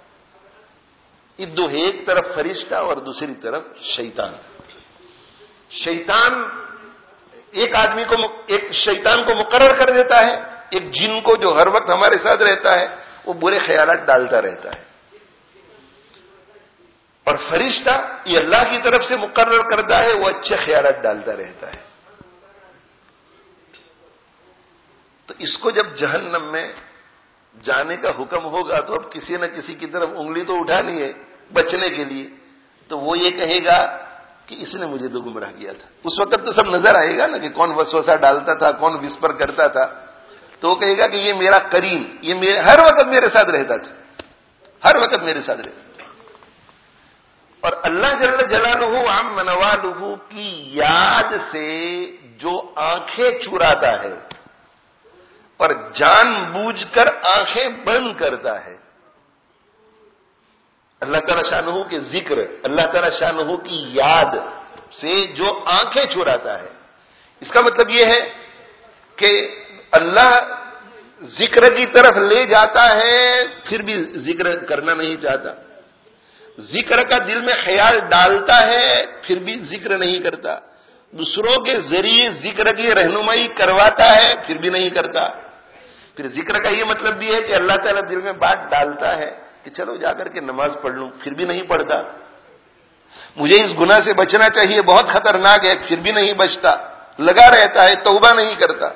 یہ دو، ایک طرف فرشتہ اور دوسری طرف شیطان۔ شیطان ایک آدمی کو، ایک شیطان کو مقرر کر دیتا ہے، ایک جن کو جو ہر وقت ہمارے ساتھ رہتا ہے، وہ برے خیالات ڈالتا رہتا ہے، اور فرشتہ یہ اللہ کی طرف سے مقرر کرتا ہے، وہ اچھے خیالات ڈالتا رہتا ہے۔ تو اس کو جب جہنم میں جانے کا حکم ہوگا تو اب کسی نہ کسی کی طرف انگلی تو اٹھانی ہے بچنے کے لیے، تو وہ یہ کہے گا کہ اس نے مجھے تو گمراہ کیا تھا۔ اس وقت تو سب نظر آئے گا نا کہ کون وسوسہ ڈالتا تھا، کون وسپر کرتا تھا، تو وہ کہے گا کہ یہ میرا کریم، یہ ہر وقت میرے ساتھ رہتا تھا، ہر وقت میرے ساتھ رہتا تھا۔ اور اللہ جل جلالہ عم نوالہ کی یاد سے جو آنکھیں چراتا ہے اور جان بوجھ کر آنکھیں بند کرتا ہے، اللہ تعالی شانہ کے ذکر، اللہ تعالی شانہ کی یاد سے جو آنکھیں چراتا ہے، اس کا مطلب یہ ہے کہ اللہ ذکر کی طرف لے جاتا ہے پھر بھی ذکر کرنا نہیں چاہتا، ذکر کا دل میں خیال ڈالتا ہے پھر بھی ذکر نہیں کرتا، دوسروں کے ذریعے ذکر کی رہنمائی کرواتا ہے پھر بھی نہیں کرتا۔ پھر ذکر کا یہ مطلب بھی ہے کہ اللہ تعالیٰ دل میں بات ڈالتا ہے کہ چلو جا کر کے نماز پڑھ لوں، پھر بھی نہیں پڑھتا، مجھے اس گناہ سے بچنا چاہیے بہت خطرناک ہے، پھر بھی نہیں بچتا، لگا رہتا ہے، توبہ نہیں کرتا۔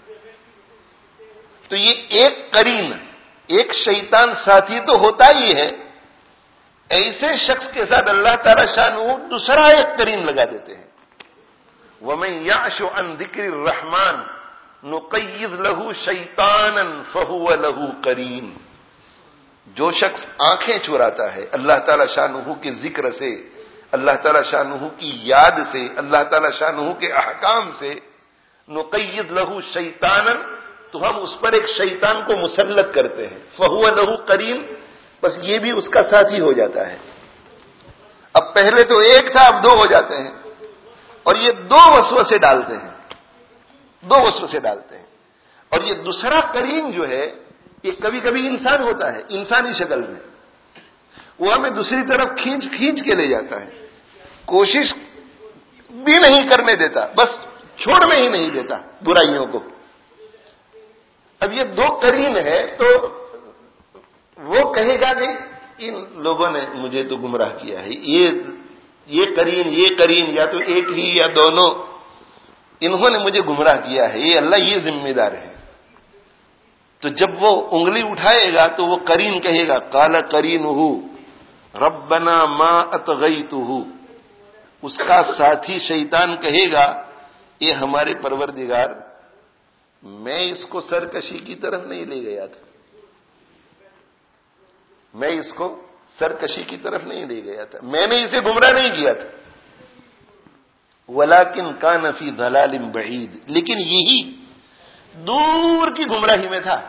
تو یہ ایک قرین، ایک شیطان ساتھی تو ہوتا ہی ہے، ایسے شخص کے ساتھ اللہ تعالی شانہ دوسرا ایک قرین لگا دیتے ہیں۔ وَمَن يَعْشُ عَن ذِكْرِ الرَّحْمَنِ نُقَيِّضْ لَهُ شَيْطَانًا فَهُوَ لَهُ قَرِينٌ۔ جو شخص آنکھیں چراتا ہے اللہ تعالی شانہ کے ذکر سے، اللہ تعالی شانہ کی یاد سے، اللہ تعالی شانہ کے احکام سے، نُقَيِّضْ لَهُ شَيْطَانًا، تو ہم اس پر ایک شیطان کو مسلط کرتے ہیں، فَهُوَ لَهُ قَرِينٌ، بس یہ بھی اس کا ساتھی ہو جاتا ہے۔ اب پہلے تو ایک تھا، اب دو ہو جاتے ہیں، اور یہ دو وسوسے ڈالتے ہیں، دو وسوسے ڈالتے ہیں۔ اور یہ دوسرا قرین جو ہے یہ کبھی کبھی انسان ہوتا ہے، انسانی شکل میں، وہ ہمیں دوسری طرف کھینچ کے لے جاتا ہے، کوشش بھی نہیں کرنے دیتا، بس چھوڑنے ہی نہیں دیتا برائیوں کو۔ اب یہ دو قرین ہے تو وہ کہے گا کہ ان لوگوں نے مجھے تو گمراہ کیا ہے، یہ قرین یا تو ایک ہی یا دونوں، انہوں نے مجھے گمراہ کیا ہے، یہ اللہ یہ ذمہ دار ہے۔ تو جب وہ انگلی اٹھائے گا تو وہ قرین کہے گا قال قرینہ ربنا ما اطغیتہ، اس کا ساتھی شیطان کہے گا یہ ہمارے پروردگار میں اس کو سرکشی کی طرف نہیں لے گیا تھا، میں اس کو سرکشی کی طرف نہیں لے گیا تھا، میں نے اسے گمراہ نہیں کیا تھا، ولیکن کان فی ضلال بعید، لیکن یہی دور کی گمراہی میں تھا،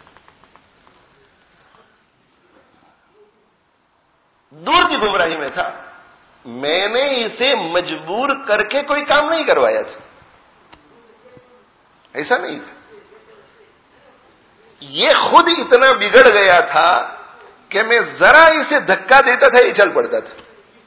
دور کی گمراہی میں تھا، میں نے اسے مجبور کر کے کوئی کام نہیں کروایا تھا، ایسا نہیں تھا، یہ خود اتنا بگڑ گیا تھا کہ میں ذرا اسے دھکا دیتا تھا یہ چل پڑتا تھا،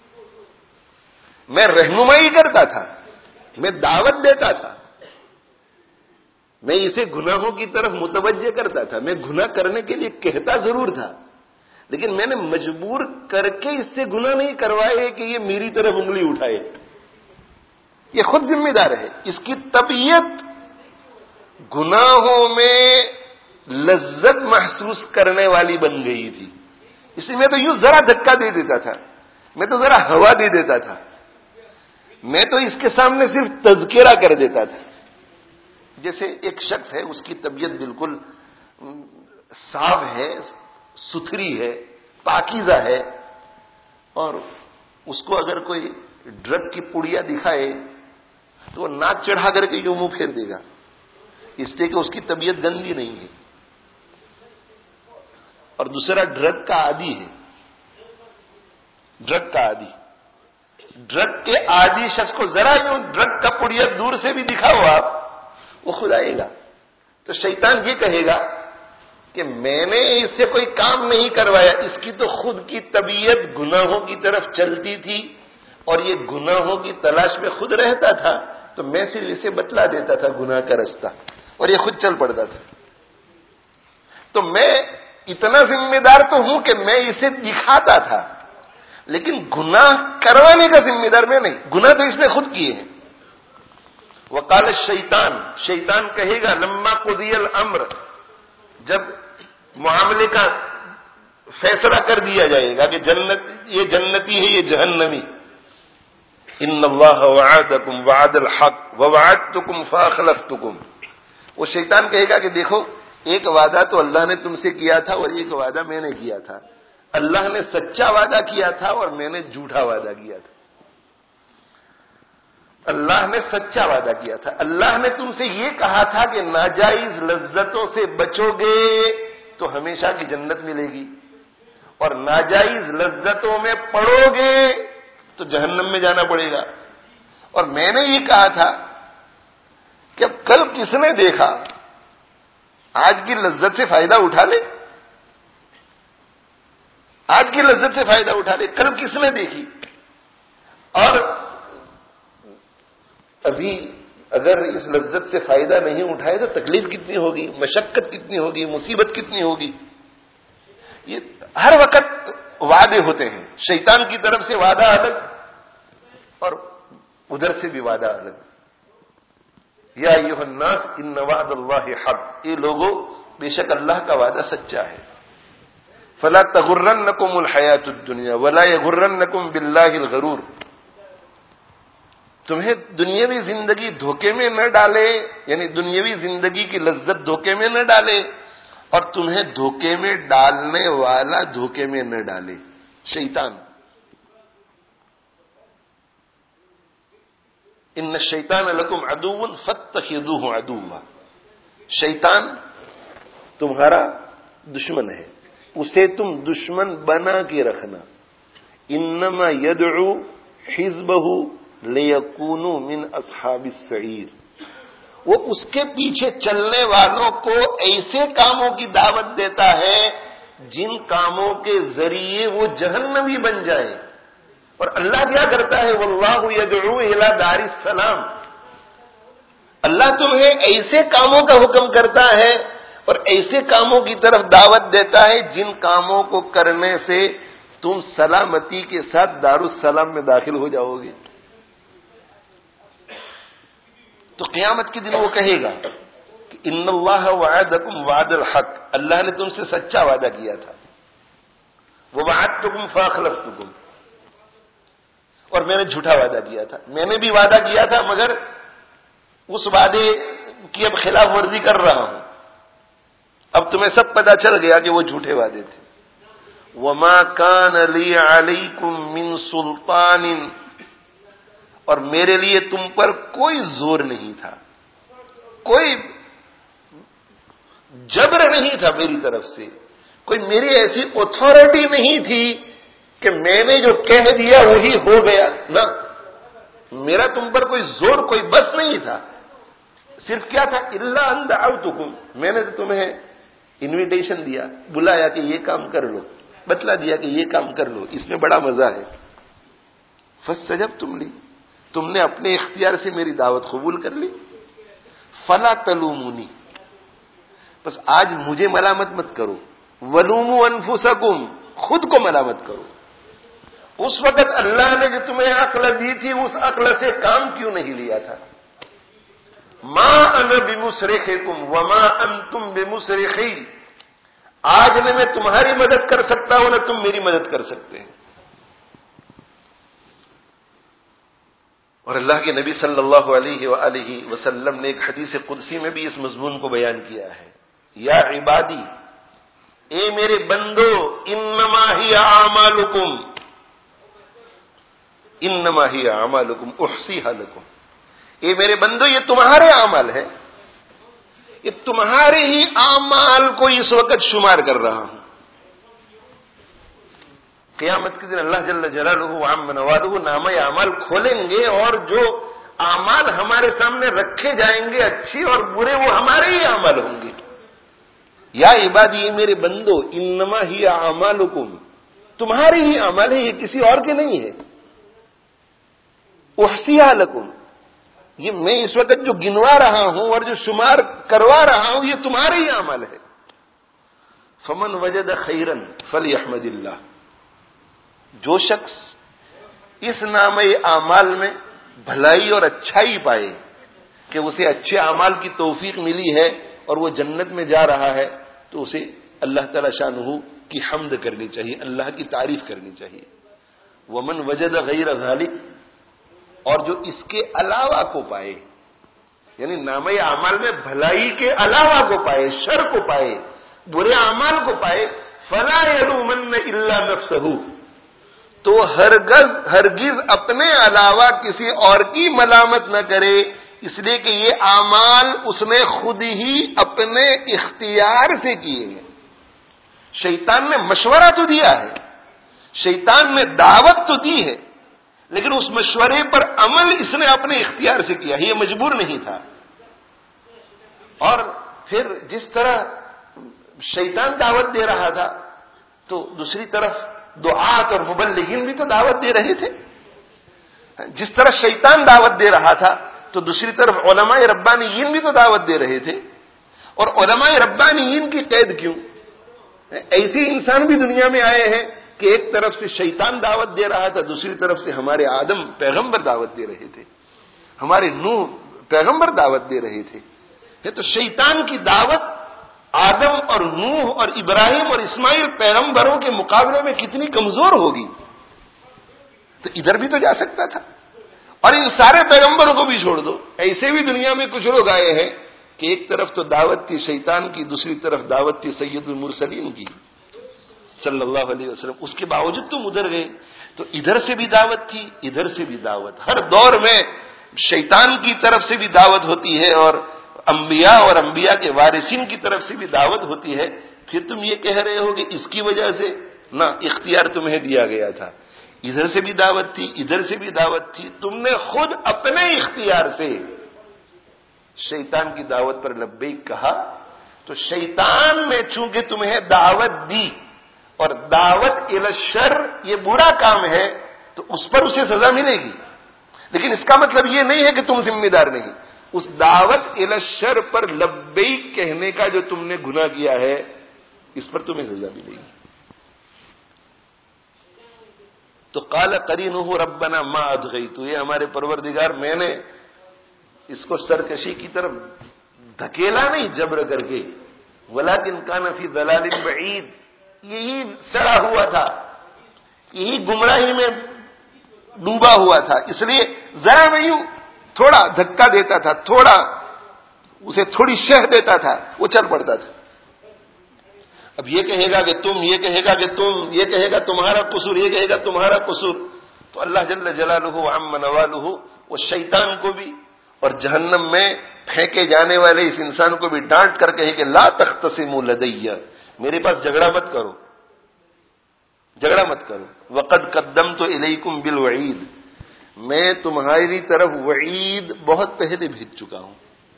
میں رہنمائی کرتا تھا، میں دعوت دیتا تھا، میں اسے گناہوں کی طرف متوجہ کرتا تھا، میں گناہ کرنے کے لیے کہتا ضرور تھا، لیکن میں نے مجبور کر کے اس سے گناہ نہیں کروائے کہ یہ میری طرف انگلی اٹھائے، یہ خود ذمہ دار ہے، اس کی طبیعت گناہوں میں لذت محسوس کرنے والی بن گئی تھی، اس لیے میں تو یوں ذرا دھکا دے دیتا تھا، میں تو ذرا ہوا دے دیتا تھا، میں تو اس کے سامنے صرف تذکرہ کر دیتا تھا، جیسے ایک شخص ہے اس کی طبیعت بالکل صاف ہے، ستھری ہے، پاکیزہ ہے، اور اس کو اگر کوئی ڈرگ کی پڑیا دکھائے تو وہ ناک چڑھا کر کے یوں منہ پھیر دے گا، اس لیے کہ اس کی طبیعت گندی نہیں ہے، اور دوسرا ڈرگ کا عادی ہے، ڈرگ کا عادی، ڈرگ کے عادی شخص کو ذرا یوں ڈرگ کا پڑیا دور سے بھی دکھاؤ آپ، وہ خود آئے گا، تو شیطان یہ کہے گا کہ میں نے اس سے کوئی کام نہیں کروایا، اس کی تو خود کی طبیعت گناہوں کی طرف چلتی تھی اور یہ گناہوں کی تلاش میں خود رہتا تھا، تو میں صرف اسے بتلا دیتا تھا گناہ کا رستہ اور یہ خود چل پڑتا تھا، تو میں اتنا ذمہ دار تو ہوں کہ میں اسے دکھاتا تھا، لیکن گناہ کروانے کا ذمہ دار میں نہیں، گناہ تو اس نے خود کیے ہیں۔ وقال الشیطان، شیطان کہے گا لما قضی الامر، جب معاملے کا فیصلہ کر دیا جائے گا کہ یہ جنتی ہے یہ جہنمی، ان اللہ وعدکم وعد الحق ووعدتکم فاخلفتکم، وہ شیطان کہے گا کہ دیکھو ایک وعدہ تو اللہ نے تم سے کیا تھا اور ایک وعدہ میں نے کیا تھا، اللہ نے سچا وعدہ کیا تھا اور میں نے جھوٹا وعدہ کیا تھا، اللہ نے سچا وعدہ کیا تھا، اللہ نے تم سے یہ کہا تھا کہ ناجائز لذتوں سے بچو گے تو ہمیشہ کی جنت ملے گی، اور ناجائز لذتوں میں پڑو گے تو جہنم میں جانا پڑے گا، اور میں نے یہ کہا تھا کہ اب کل کس نے دیکھا آج کی لذت سے فائدہ اٹھا لے، آج کی لذت سے فائدہ اٹھا لے، کل کس نے دیکھی، اور ابھی اگر اس لذت سے فائدہ نہیں اٹھائے تو تکلیف کتنی ہوگی، مشقت کتنی ہوگی، مصیبت کتنی ہوگی، یہ ہر وقت وعدے ہوتے ہیں، شیطان کی طرف سے وعدہ الگ اور ادھر سے بھی وعدہ الگ، یا ایھا الناس ان وعد اللہ حق، یہ لوگوں بے شک اللہ کا وعدہ سچا ہے، فلا تغرنکم الحیات الدنیا ولا یغرنکم باللہ الغرور، تمہیں دنیاوی زندگی دھوکے میں نہ ڈالے، یعنی دنیاوی زندگی کی لذت دھوکے میں نہ ڈالے، اور تمہیں دھوکے میں ڈالنے والا دھوکے میں نہ ڈالے، شیطان، ان الشیطان لکم عدو فاتخذوہ عدوا، شیطان تمہارا دشمن ہے، اسے تم دشمن بنا کے رکھنا، انما یدعو حزبہ لیکونوا من اصحاب السعیر، وہ اس کے پیچھے چلنے والوں کو ایسے کاموں کی دعوت دیتا ہے جن کاموں کے ذریعے وہ جہنمی بن جائے، اور اللہ کیا کرتا ہے واللہ یدعو الی دار السلام، اللہ تمہیں ایسے کاموں کا حکم کرتا ہے اور ایسے کاموں کی طرف دعوت دیتا ہے جن کاموں کو کرنے سے تم سلامتی کے ساتھ دار السلام میں داخل ہو جاؤ گے، تو قیامت کے دن وہ کہے گا کہ ان اللہ وعدکم وعد الحق، اللہ نے تم سے سچا وعدہ کیا تھا، ووعدتکم فاخلفتکم، اور میں نے جھوٹا وعدہ کیا تھا، میں نے بھی وعدہ کیا تھا مگر اس وعدے کی اب خلاف ورزی کر رہا ہوں. اب تمہیں سب پتا چل گیا کہ وہ جھوٹے وعدے تھے. وما کان لی علیکم من سلطان، اور میرے لیے تم پر کوئی زور نہیں تھا، کوئی جبر نہیں تھا میری طرف سے، کوئی میری ایسی اتھارٹی نہیں تھی کہ میں نے جو کہہ دیا وہی ہو گیا. نہ، میرا تم پر کوئی زور، کوئی بس نہیں تھا. صرف کیا تھا؟ الا ان دعوتکم، میں نے تمہیں انویٹیشن دیا، بلایا کہ یہ کام کر لو، بتلا دیا کہ یہ کام کر لو، اس میں بڑا مزہ ہے. فاستجبتم لی، تم نے اپنے اختیار سے میری دعوت قبول کر لی. فلا تلومونی، بس آج مجھے ملامت مت کرو. ولوموا انفسکم، خود کو ملامت کرو. اس وقت اللہ نے جو تمہیں عقل دی تھی اس عقل سے کام کیوں نہیں لیا تھا؟ ما انا بمصرخکم وما انتم بمصرخی، آج نہ میں تمہاری مدد کر سکتا ہوں نہ تم میری مدد کر سکتے ہیں. اور اللہ کے نبی صلی اللہ علیہ وآلہ وسلم نے ایک حدیث قدسی میں بھی اس مضمون کو بیان کیا ہے. یا عبادی، اے میرے بندو، انما ہی اعمالکم، انما ہی اعمالکم احصیھا لکم. اے میرے بندو، یہ تمہارے اعمال ہے، یہ تمہارے ہی اعمال کو اس وقت شمار کر رہا ہوں. قیامت کے دن اللہ جل جلالہ وعم نوالہ نامہ اعمال کھولیں گے اور جو اعمال ہمارے سامنے رکھے جائیں گے اچھی اور برے، وہ ہمارے ہی اعمال ہوں گے. یا عبادی، میرے بندو، انما ہی اعمالکم، تمہارے ہی اعمال ہے، یہ کسی اور کے نہیں ہے. احصیھا لکم، یہ میں اس وقت جو گنوا رہا ہوں اور جو شمار کروا رہا ہوں یہ تمہارے ہی اعمال ہے. فمن وجد خیرا فلیحمد اللہ، جو شخص اس نامہ اعمال میں بھلائی اور اچھائی پائے کہ اسے اچھے اعمال کی توفیق ملی ہے اور وہ جنت میں جا رہا ہے، تو اسے اللہ تعالی شانہ کی حمد کرنی چاہیے، اللہ کی تعریف کرنی چاہیے. ومن وجد غیر ذلک، اور جو اس کے علاوہ کو پائے، یعنی نامہ اعمال میں بھلائی کے علاوہ کو پائے، شر کو پائے، برے اعمال کو پائے، فلا یلومن الا نفسہ، تو ہرگز اپنے علاوہ کسی اور کی ملامت نہ کرے، اس لیے کہ یہ اعمال اس نے خود ہی اپنے اختیار سے کیے ہیں. شیطان نے مشورہ تو دیا ہے، شیطان نے دعوت تو دی ہے، لیکن اس مشورے پر عمل اس نے اپنے اختیار سے کیا، یہ مجبور نہیں تھا. اور پھر جس طرح شیطان دعوت دے رہا تھا تو دوسری طرف دعات اور مبلغین بھی تو دعوت دے رہے تھے. جس طرح شیطان دعوت دے رہا تھا تو دوسری طرف علماء ربانیین بھی تو دعوت دے رہے تھے. اور علماء ربانیین کی قید کیوں؟ ایسے انسان بھی دنیا میں آئے ہیں کہ ایک طرف سے شیطان دعوت دے رہا تھا، دوسری طرف سے ہمارے آدم پیغمبر دعوت دے رہے تھے، ہمارے نوح پیغمبر دعوت دے رہے تھے. تو شیطان کی دعوت آدم اور نوح اور ابراہیم اور اسماعیل پیغمبروں کے مقابلے میں کتنی کمزور ہوگی. تو ادھر بھی تو جا سکتا تھا. اور ان سارے پیغمبروں کو بھی چھوڑ دو، ایسے بھی دنیا میں کچھ لوگ آئے ہیں کہ ایک طرف تو دعوت تھی شیطان کی، دوسری طرف دعوت تھی سید المرسلین کی صلی اللہ علیہ وسلم. اس کے باوجود تم ادھر گئے. تو ادھر سے بھی دعوت تھی، ادھر سے بھی دعوت. ہر دور میں شیطان کی طرف سے بھی دعوت ہوتی ہے اور انبیاء اور انبیاء کے وارثین کی طرف سے بھی دعوت ہوتی ہے. پھر تم یہ کہہ رہے ہو کہ اس کی وجہ سے نہ، اختیار تمہیں دیا گیا تھا. ادھر سے بھی دعوت تھی، ادھر سے بھی دعوت تھی، تم نے خود اپنے اختیار سے شیطان کی دعوت پر لبیک کہا. تو شیطان نے چونکہ تمہیں دعوت دی اور دعوت الی الشر یہ برا کام ہے تو اس پر اسے سزا ملے گی، لیکن اس کا مطلب یہ نہیں ہے کہ تم ذمہ دار نہیں. اس دعوت الی الشر پر لبیک کہنے کا جو تم نے گناہ کیا ہے اس پر تمہیں سزا ملے گی. تو قال قرینہ ربنا ما اطغیتہ، یہ ہمارے پروردگار میں نے اس کو سرکشی کی طرف دھکیلا نہیں جبر کر کے، ولکن کان فی ضلال بعید، یہی سڑا ہوا تھا، یہی گمراہی میں ڈوبا ہوا تھا، اس لیے ذرا نہیں تھوڑا دھکا دیتا تھا، تھوڑا اسے تھوڑی شہ دیتا تھا، وہ چل پڑتا تھا. اب یہ کہے گا کہ تم، یہ کہے گا کہ تم، یہ کہے گا تمہارا قصور، یہ کہے گا تمہارا قصور، تو اللہ جل جلالہ عم نوالہ وہ شیطان کو بھی اور جہنم میں پھینکے جانے والے اس انسان کو بھی ڈانٹ کر کہے کہ لا تختصموا لدی، میرے پاس جھگڑا مت کرو، جھگڑا مت کرو. وقد قدمت الیکم بالوعید، میں تمہاری طرف وعید بہت پہلے بھیج چکا ہوں،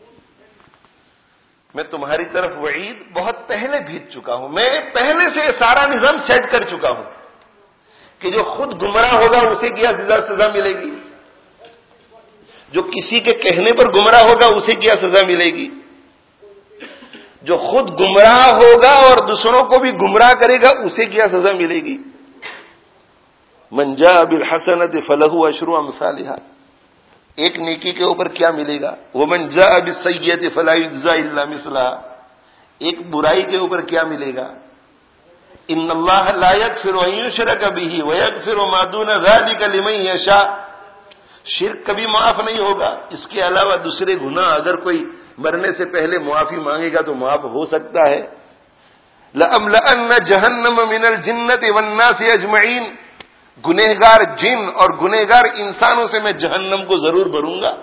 میں تمہاری طرف وعید بہت پہلے بھیج چکا ہوں، میں پہلے سے سارا نظام سیٹ کر چکا ہوں کہ جو خود گمراہ ہوگا اسے کیا سزا ملے گی، جو کسی کے کہنے پر گمراہ ہوگا اسے کیا سزا ملے گی، جو خود گمراہ ہوگا اور دوسروں کو بھی گمراہ کرے گا اسے کیا سزا ملے گی. من جاء بالحسنۃ فلہ عشر امثالها، ایک نیکی کے اوپر کیا ملے گا. ومن جاء بالسیئۃ فلا یجزى الا مثلها، ایک برائی کے اوپر کیا ملے گا. ان اللہ لا یغفر ان یشرک بہ ویغفر ما دون ذلک لمن یشاء، شرک کبھی معاف نہیں ہوگا، اس کے علاوہ دوسرے گناہ اگر کوئی مرنے سے پہلے معافی مانگے گا تو معاف ہو سکتا ہے. لَأَمْلَأَنَّ جَهَنَّمَ مِنَ الْجِنَّةِ وَالنَّاسِ أَجْمَعِينَ، گنہگار جن اور گنہگار انسانوں سے میں جہنم کو ضرور بھروں گا.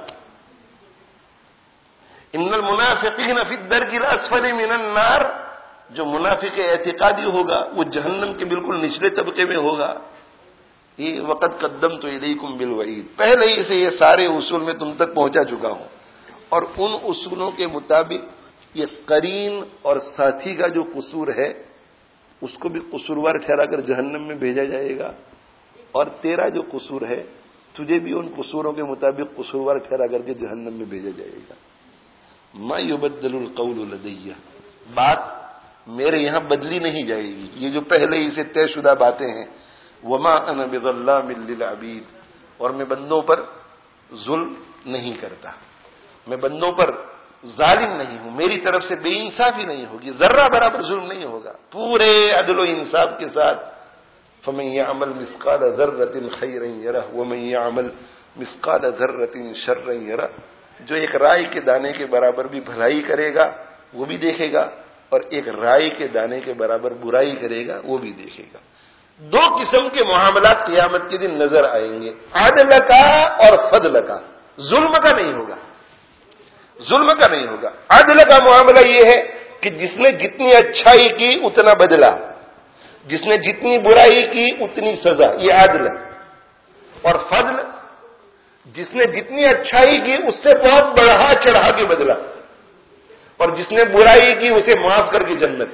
ان المنافقین فی الدرک الاسفل من النار، جو منافق اعتقادی ہوگا وہ جہنم کے بالکل نچلے طبقے میں ہوگا. یہ وقت قدمت الیکم بالوعید، پہلے ہی سے یہ سارے اصول میں تم تک پہنچا چکا ہوں، اور ان اصولوں کے مطابق یہ قرین اور ساتھی کا جو قصور ہے اس کو بھی قصوروار ٹھہرا کر جہنم میں بھیجا جائے گا، اور تیرا جو قصور ہے تجھے بھی ان قصوروں کے مطابق قصوروار ٹھہرا کر کے جہنم میں بھیجا جائے گا. ما یبدل القول لدی، بات میرے یہاں بدلی نہیں جائے گی، یہ جو پہلے ہی سے طے شدہ باتیں ہیں. وما انا بظلام للعبید، اور میں بندوں پر ظلم نہیں کرتا، میں بندوں پر ظالم نہیں ہوں، میری طرف سے بے انصافی نہیں ہوگی، ذرہ برابر ظلم نہیں ہوگا، پورے عدل و انصاف کے ساتھ. فمن يعمل مثقال ذرة خيرا يره ومن يعمل مثقال ذرة شرا يره، جو ایک رائی کے دانے کے برابر بھی بھلائی کرے گا وہ بھی دیکھے گا، اور ایک رائی کے دانے کے برابر برائی کرے گا وہ بھی دیکھے گا. دو قسم کے معاملات قیامت کے دن نظر آئیں گے، عدل کا اور فضل کا، ظلم کا نہیں ہوگا، ظلم کا نہیں ہوگا. عدل کا معاملہ یہ ہے کہ جس نے جتنی اچھائی کی اتنا بدلہ، جس نے جتنی برائی کی اتنی سزا، یہ عدل ہے. اور فضل، جس نے جتنی اچھائی کی اس سے بہت بڑھا چڑھا کے بدلا، اور جس نے برائی کی اسے معاف کر کے جنت.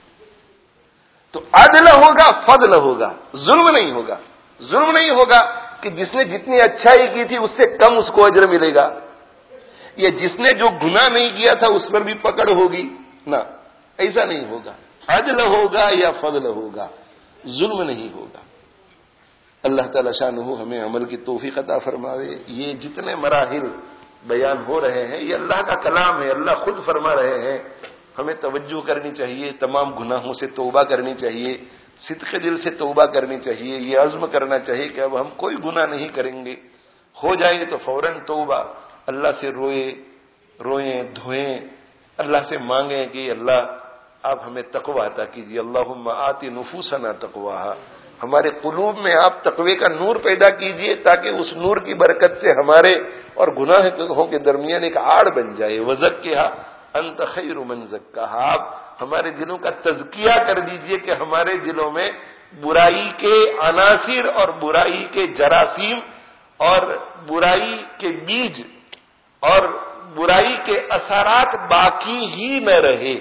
تو عدل ہوگا، فضل ہوگا، ظلم نہیں ہوگا. ظلم نہیں ہوگا کہ جس نے جتنی اچھائی کی تھی اس سے کم اس کو اجر ملے گا، یا جس نے جو گناہ نہیں کیا تھا اس پر بھی پکڑ ہوگی، نہ، ایسا نہیں ہوگا. عدل ہوگا یا فضل ہوگا، ظلم نہیں ہوگا. اللہ تعالی شانہ ہمیں عمل کی توفیق عطا فرماوے. یہ جتنے مراحل بیان ہو رہے ہیں یہ اللہ کا کلام ہے، اللہ خود فرما رہے ہیں. ہمیں توجہ کرنی چاہیے، تمام گناہوں سے توبہ کرنی چاہیے، صدق دل سے توبہ کرنی چاہیے، یہ عزم کرنا چاہیے کہ اب ہم کوئی گناہ نہیں کریں گے. ہو جائے تو فوراً توبہ، اللہ سے روئیں دھوئیں، اللہ سے مانگیں کہ اللہ آپ ہمیں تقوی عطا کیجیے. اللہم آت نفوسنا تقواہا، ہمارے قلوب میں آپ تقوی کا نور پیدا کیجیے تاکہ اس نور کی برکت سے ہمارے اور گناہوں کے درمیان ایک آڑ بن جائے. وزکھا انت خیر من زکاہا، آپ ہمارے دلوں کا تزکیہ کر دیجئے کہ ہمارے دلوں میں برائی کے عناصر اور برائی کے جراثیم اور برائی کے بیج اور برائی کے اثرات باقی ہی نہ رہے،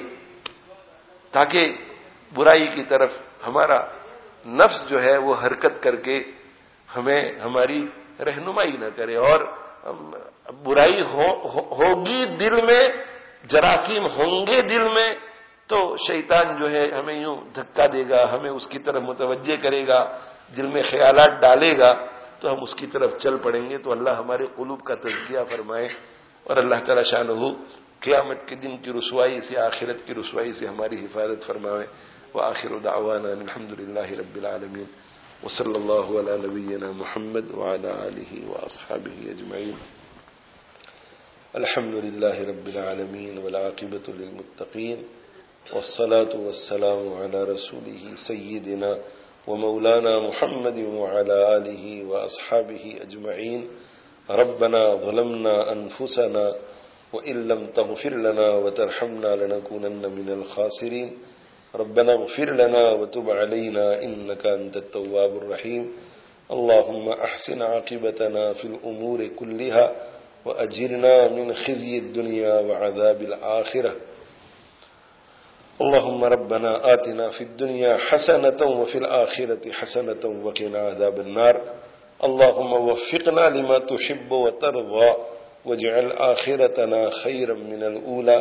تاکہ برائی کی طرف ہمارا نفس جو ہے وہ حرکت کر کے ہمیں ہماری رہنمائی نہ کرے. اور برائی ہوگی دل میں، جراثیم ہوں گے دل میں، تو شیطان جو ہے ہمیں یوں دھکا دے گا، ہمیں اس کی طرف متوجہ کرے گا، دل میں خیالات ڈالے گا تو ہم اس کی طرف چل پڑیں گے. تو اللہ ہمارے قلوب کا تزکیہ فرمائے، اور اللہ تعالی شانہ قیامت کے دن کی رسوائی سے، آخرت کی رسوائی سے ہماری حفاظت فرمائے. وآخر دعوانا الحمد للہ رب العالمین، وصلی اللہ علی نبینا محمد وعلی آلہ واصحابہ اجمعین. الحمد لله رب العالمين والعاقبة للمتقين والصلاة والسلام على رسوله سيدنا ومولانا محمد وعلى آله وأصحابه أجمعين. ربنا ظلمنا أنفسنا وإن لم تغفر لنا وترحمنا لنكونن من الخاسرين. ربنا اغفر لنا وتب علينا إنك أنت التواب الرحيم. اللهم أحسن عاقبتنا في الأمور كلها وأجرنا من خزي الدنيا وعذاب الآخرة. اللهم ربنا آتنا في الدنيا حسنة وفي الآخرة حسنة وقنا عذاب النار. اللهم وفقنا لما تحب وترضى واجعل آخرتنا خيرا من الأولى.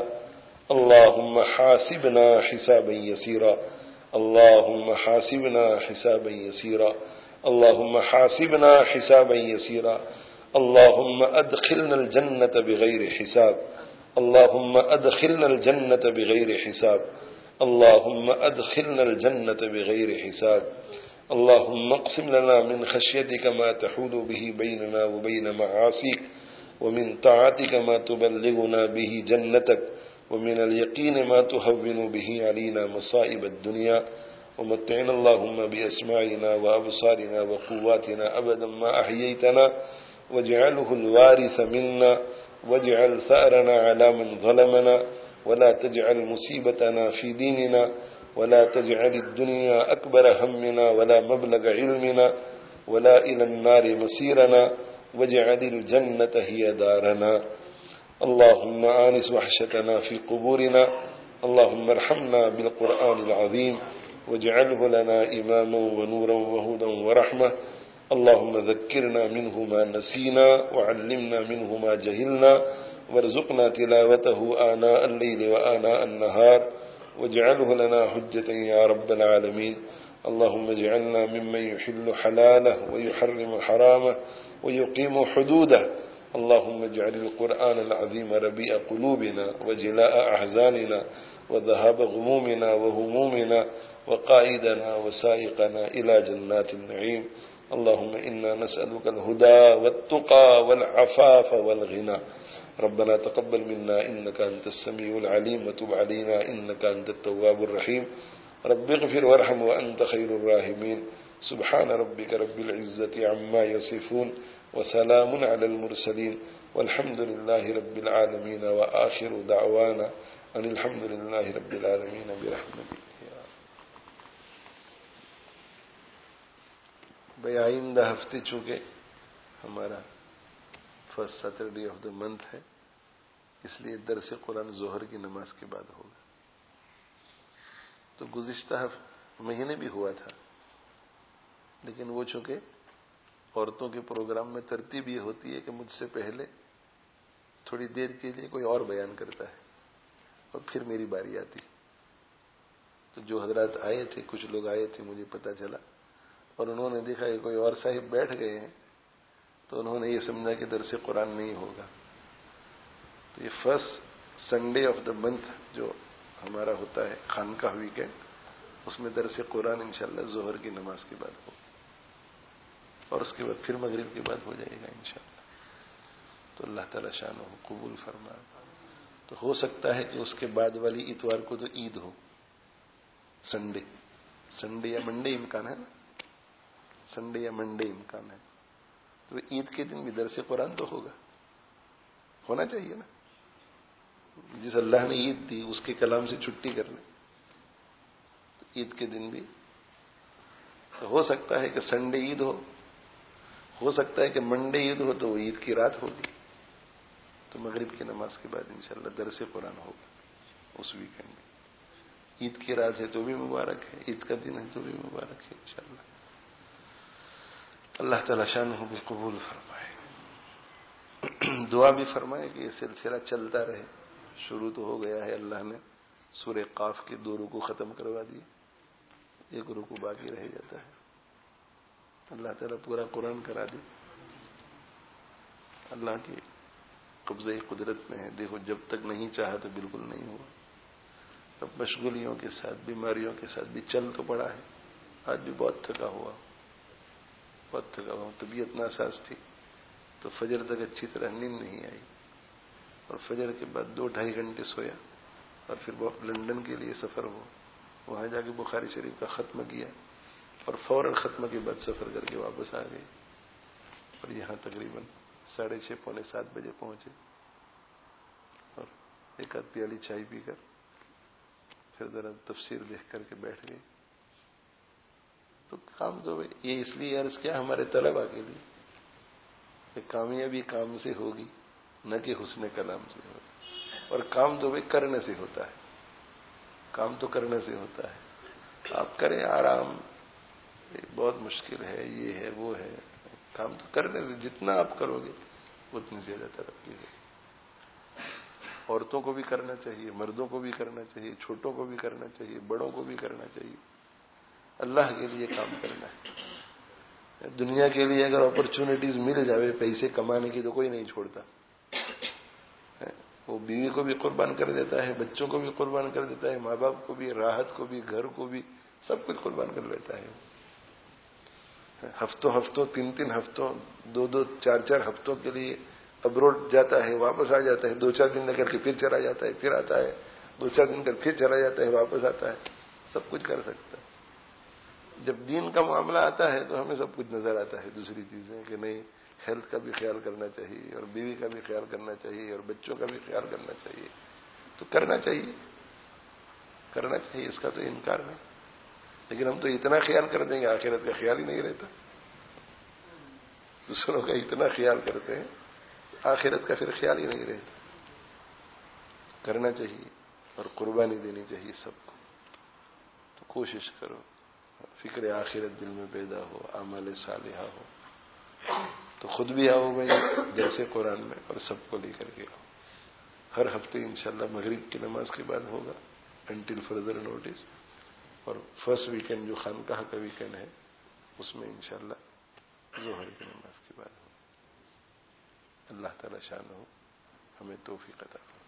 اللهم حاسبنا حسابا يسيرا. اللهم حاسبنا حسابا يسيرا. اللهم حاسبنا حسابا يسيرا. اللهم أدخلنا الجنة بغير حساب. اللهم أدخلنا الجنة بغير حساب. اللهم أدخلنا الجنة بغير حساب. اللهم اقسم لنا من خشيتك ما تحول به بيننا وبين معاصيك، ومن طاعتك ما تبلغنا به جنتك، ومن اليقين ما تهون به علينا مصائب الدنيا. ومتعنا اللهم بأسماعنا وأبصارنا وقواتنا أبدا ما أحييتنا، واجعله الوارث منا، واجعل ثأرنا على من ظلمنا، ولا تجعل مصيبتنا في ديننا، ولا تجعل الدنيا أكبر همنا ولا مبلغ علمنا، ولا إلى النار مصيرنا، واجعل الجنة هي دارنا. اللهم آنس وحشتنا في قبورنا. اللهم ارحمنا بالقرآن العظيم واجعله لنا إماما ونورا وهدى ورحمة. اللهم ذكرنا منه ما نسينا وعلمنا منه ما جهلنا، وارزقنا تلاوته آناء الليل وآناء النهار، واجعله لنا حجة يا رب العالمين. اللهم اجعلنا ممن يحل حلاله ويحرم حرامه ويقيم حدوده. اللهم اجعل القرآن العظيم ربيع قلوبنا وجلاء أحزاننا وذهاب غمومنا وهمومنا وقائدنا وسائقنا إلى جنات النعيم. اللهم إنا نسألك الهدى والتقى والعفاف والغنى. ربنا تقبل منا إنك أنت السميع العليم، وتب علينا إنك أنت التواب الرحيم. رب اغفر وارحم وأنت خير الراحمين. سبحان ربك رب العزة عما يصفون وسلام على المرسلين والحمد لله رب العالمين. وآخر دعوانا أن الحمد لله رب العالمين برحمته. بھائی آئندہ ہفتے چونکہ ہمارا first Saturday of the month ہے، اس لیے درس قرآن ظہر کی نماز کے بعد ہوگا. تو گزشتہ مہینے بھی ہوا تھا، لیکن وہ چونکہ عورتوں کے پروگرام میں ترتیب یہ ہوتی ہے کہ مجھ سے پہلے تھوڑی دیر کے لیے کوئی اور بیان کرتا ہے اور پھر میری باری آتی. تو جو حضرات آئے تھے، کچھ لوگ آئے تھے، مجھے پتا چلا، اور انہوں نے دیکھا کہ کوئی اور صاحب بیٹھ گئے ہیں، تو انہوں نے یہ سمجھا کہ درس قرآن نہیں ہوگا. تو یہ first Sunday of the month جو ہمارا ہوتا ہے خانقاہ ویکینڈ، اس میں درس قرآن انشاءاللہ ظہر کی نماز کے بعد ہوگا، اور اس کے بعد پھر مغرب کے بعد ہو جائے گا انشاءاللہ. تو اللہ تعالی شانہ قبول فرمائے. تو ہو سکتا ہے کہ اس کے بعد والی اتوار کو تو عید ہو، سنڈے یا منڈے امکان ہے نا، سنڈے یا منڈے امکان ہے. تو عید کے دن بھی درس قرآن تو ہونا چاہیے نا. جس اللہ نے عید دی اس کے کلام سے چھٹی کر لیں. تو عید کے دن بھی تو ہو سکتا ہے کہ سنڈے عید ہو سکتا ہے کہ منڈے عید ہو، تو وہ عید کی رات ہوگی. تو مغرب کی نماز کے بعد انشاءاللہ درس قرآن ہوگا اس ویکینڈ میں. عید کی رات ہے تو بھی مبارک ہے، عید کا دن ہے تو بھی مبارک ہے انشاءاللہ. اللہ تعالی شانہ بھی قبول فرمائے. دعا بھی فرمائے کہ یہ سلسلہ چلتا رہے. شروع تو ہو گیا ہے، اللہ نے سورہ قاف کے 2 رکوع ختم کروا دیے، 1 رکوع باقی رہ جاتا ہے. اللہ تعالیٰ پورا قرآن کرا دے. اللہ کی قبضہ قدرت میں ہے. دیکھو جب تک نہیں چاہا تو بالکل نہیں ہوا. اب مشغولیوں کے ساتھ، بیماریوں کے ساتھ بھی چل تو پڑا ہے. آج بھی بہت تھکا ہوا، طبیعت ناساز تھی، تو فجر تک اچھی طرح نیند نہیں آئی. اور فجر کے بعد 2-2.5 گھنٹے سویا اور پھر لندن کے لیے سفر ہوا، وہاں جا کے بخاری شریف کا ختم کیا اور فوراً ختم کے بعد سفر کر کے واپس آ گئے اور یہاں تقریباً 6:30 پونے 7 بجے پہنچے اور ایک آدھ پیالی چائے پی کر پھر ذرا تفسیر دیکھ کر کے بیٹھ گئے. تو کام تو یہ اس لیے عرض کیا ہمارے طلباء کے لیے کہ کامیابی کام سے ہوگی نہ کہ حسن کلام سے ہوگی. اور کام تو بھائی کرنے سے ہوتا ہے، کام تو کرنے سے ہوتا ہے. آپ کریں آرام، بہت مشکل ہے، یہ ہے وہ ہے. کام تو کرنے سے جتنا آپ کرو گے اتنی زیادہ ترقی ہے. عورتوں کو بھی کرنا چاہیے، مردوں کو بھی کرنا چاہیے، چھوٹوں کو بھی کرنا چاہیے، بڑوں کو بھی کرنا چاہیے. اللہ کے لیے کام کرنا ہے. دنیا کے لیے اگر اپرچونٹیز مل جاوے پیسے کمانے کی تو کوئی نہیں چھوڑتا. وہ بیوی کو بھی قربان کر دیتا ہے، بچوں کو بھی قربان کر دیتا ہے، ماں باپ کو بھی، راحت کو بھی، گھر کو بھی، سب کچھ قربان کر لیتا ہے. ہفتوں 3 ہفتوں 2 4 ہفتوں کے لیے ابروڈ جاتا ہے، واپس آ جاتا ہے، 2-4 دن کر کے پھر چلا جاتا ہے، پھر آتا ہے، 2-4 دن کر پھر چلا جاتا ہے، واپس آتا ہے. سب کچھ کر سکتا ہے. جب دین کا معاملہ آتا ہے تو ہمیں سب کچھ نظر آتا ہے. دوسری چیزیں کہ نہیں، ہیلتھ کا بھی خیال کرنا چاہیے اور بیوی کا بھی خیال کرنا چاہیے اور بچوں کا بھی خیال کرنا چاہیے. تو کرنا چاہیے، کرنا چاہیے، اس کا تو انکار نہیں. لیکن ہم تو اتنا خیال کر دیں گے آخرت کا خیال ہی نہیں رہتا. دوسروں کا اتنا خیال کرتے ہیں آخرت کا پھر خیال ہی نہیں رہتا. کرنا چاہیے اور قربانی دینی چاہیے سب کو. تو کوشش کرو فکر آخرت دل میں پیدا ہو، اعمال صالحہ ہو تو خود بھی آؤ بھائی جیسے قرآن میں، اور سب کو لے کر کے آؤ. ہر ہفتے انشاءاللہ مغرب کی نماز کے بعد ہوگا انٹل فردر نوٹس. اور فرسٹ ویکینڈ جو خانقاہ کا ویکینڈ ہے اس میں انشاءاللہ ظہر کی نماز کے بعد ہوگا. اللہ تعالی شان ہو ہمیں توفیق عطا فرمائے.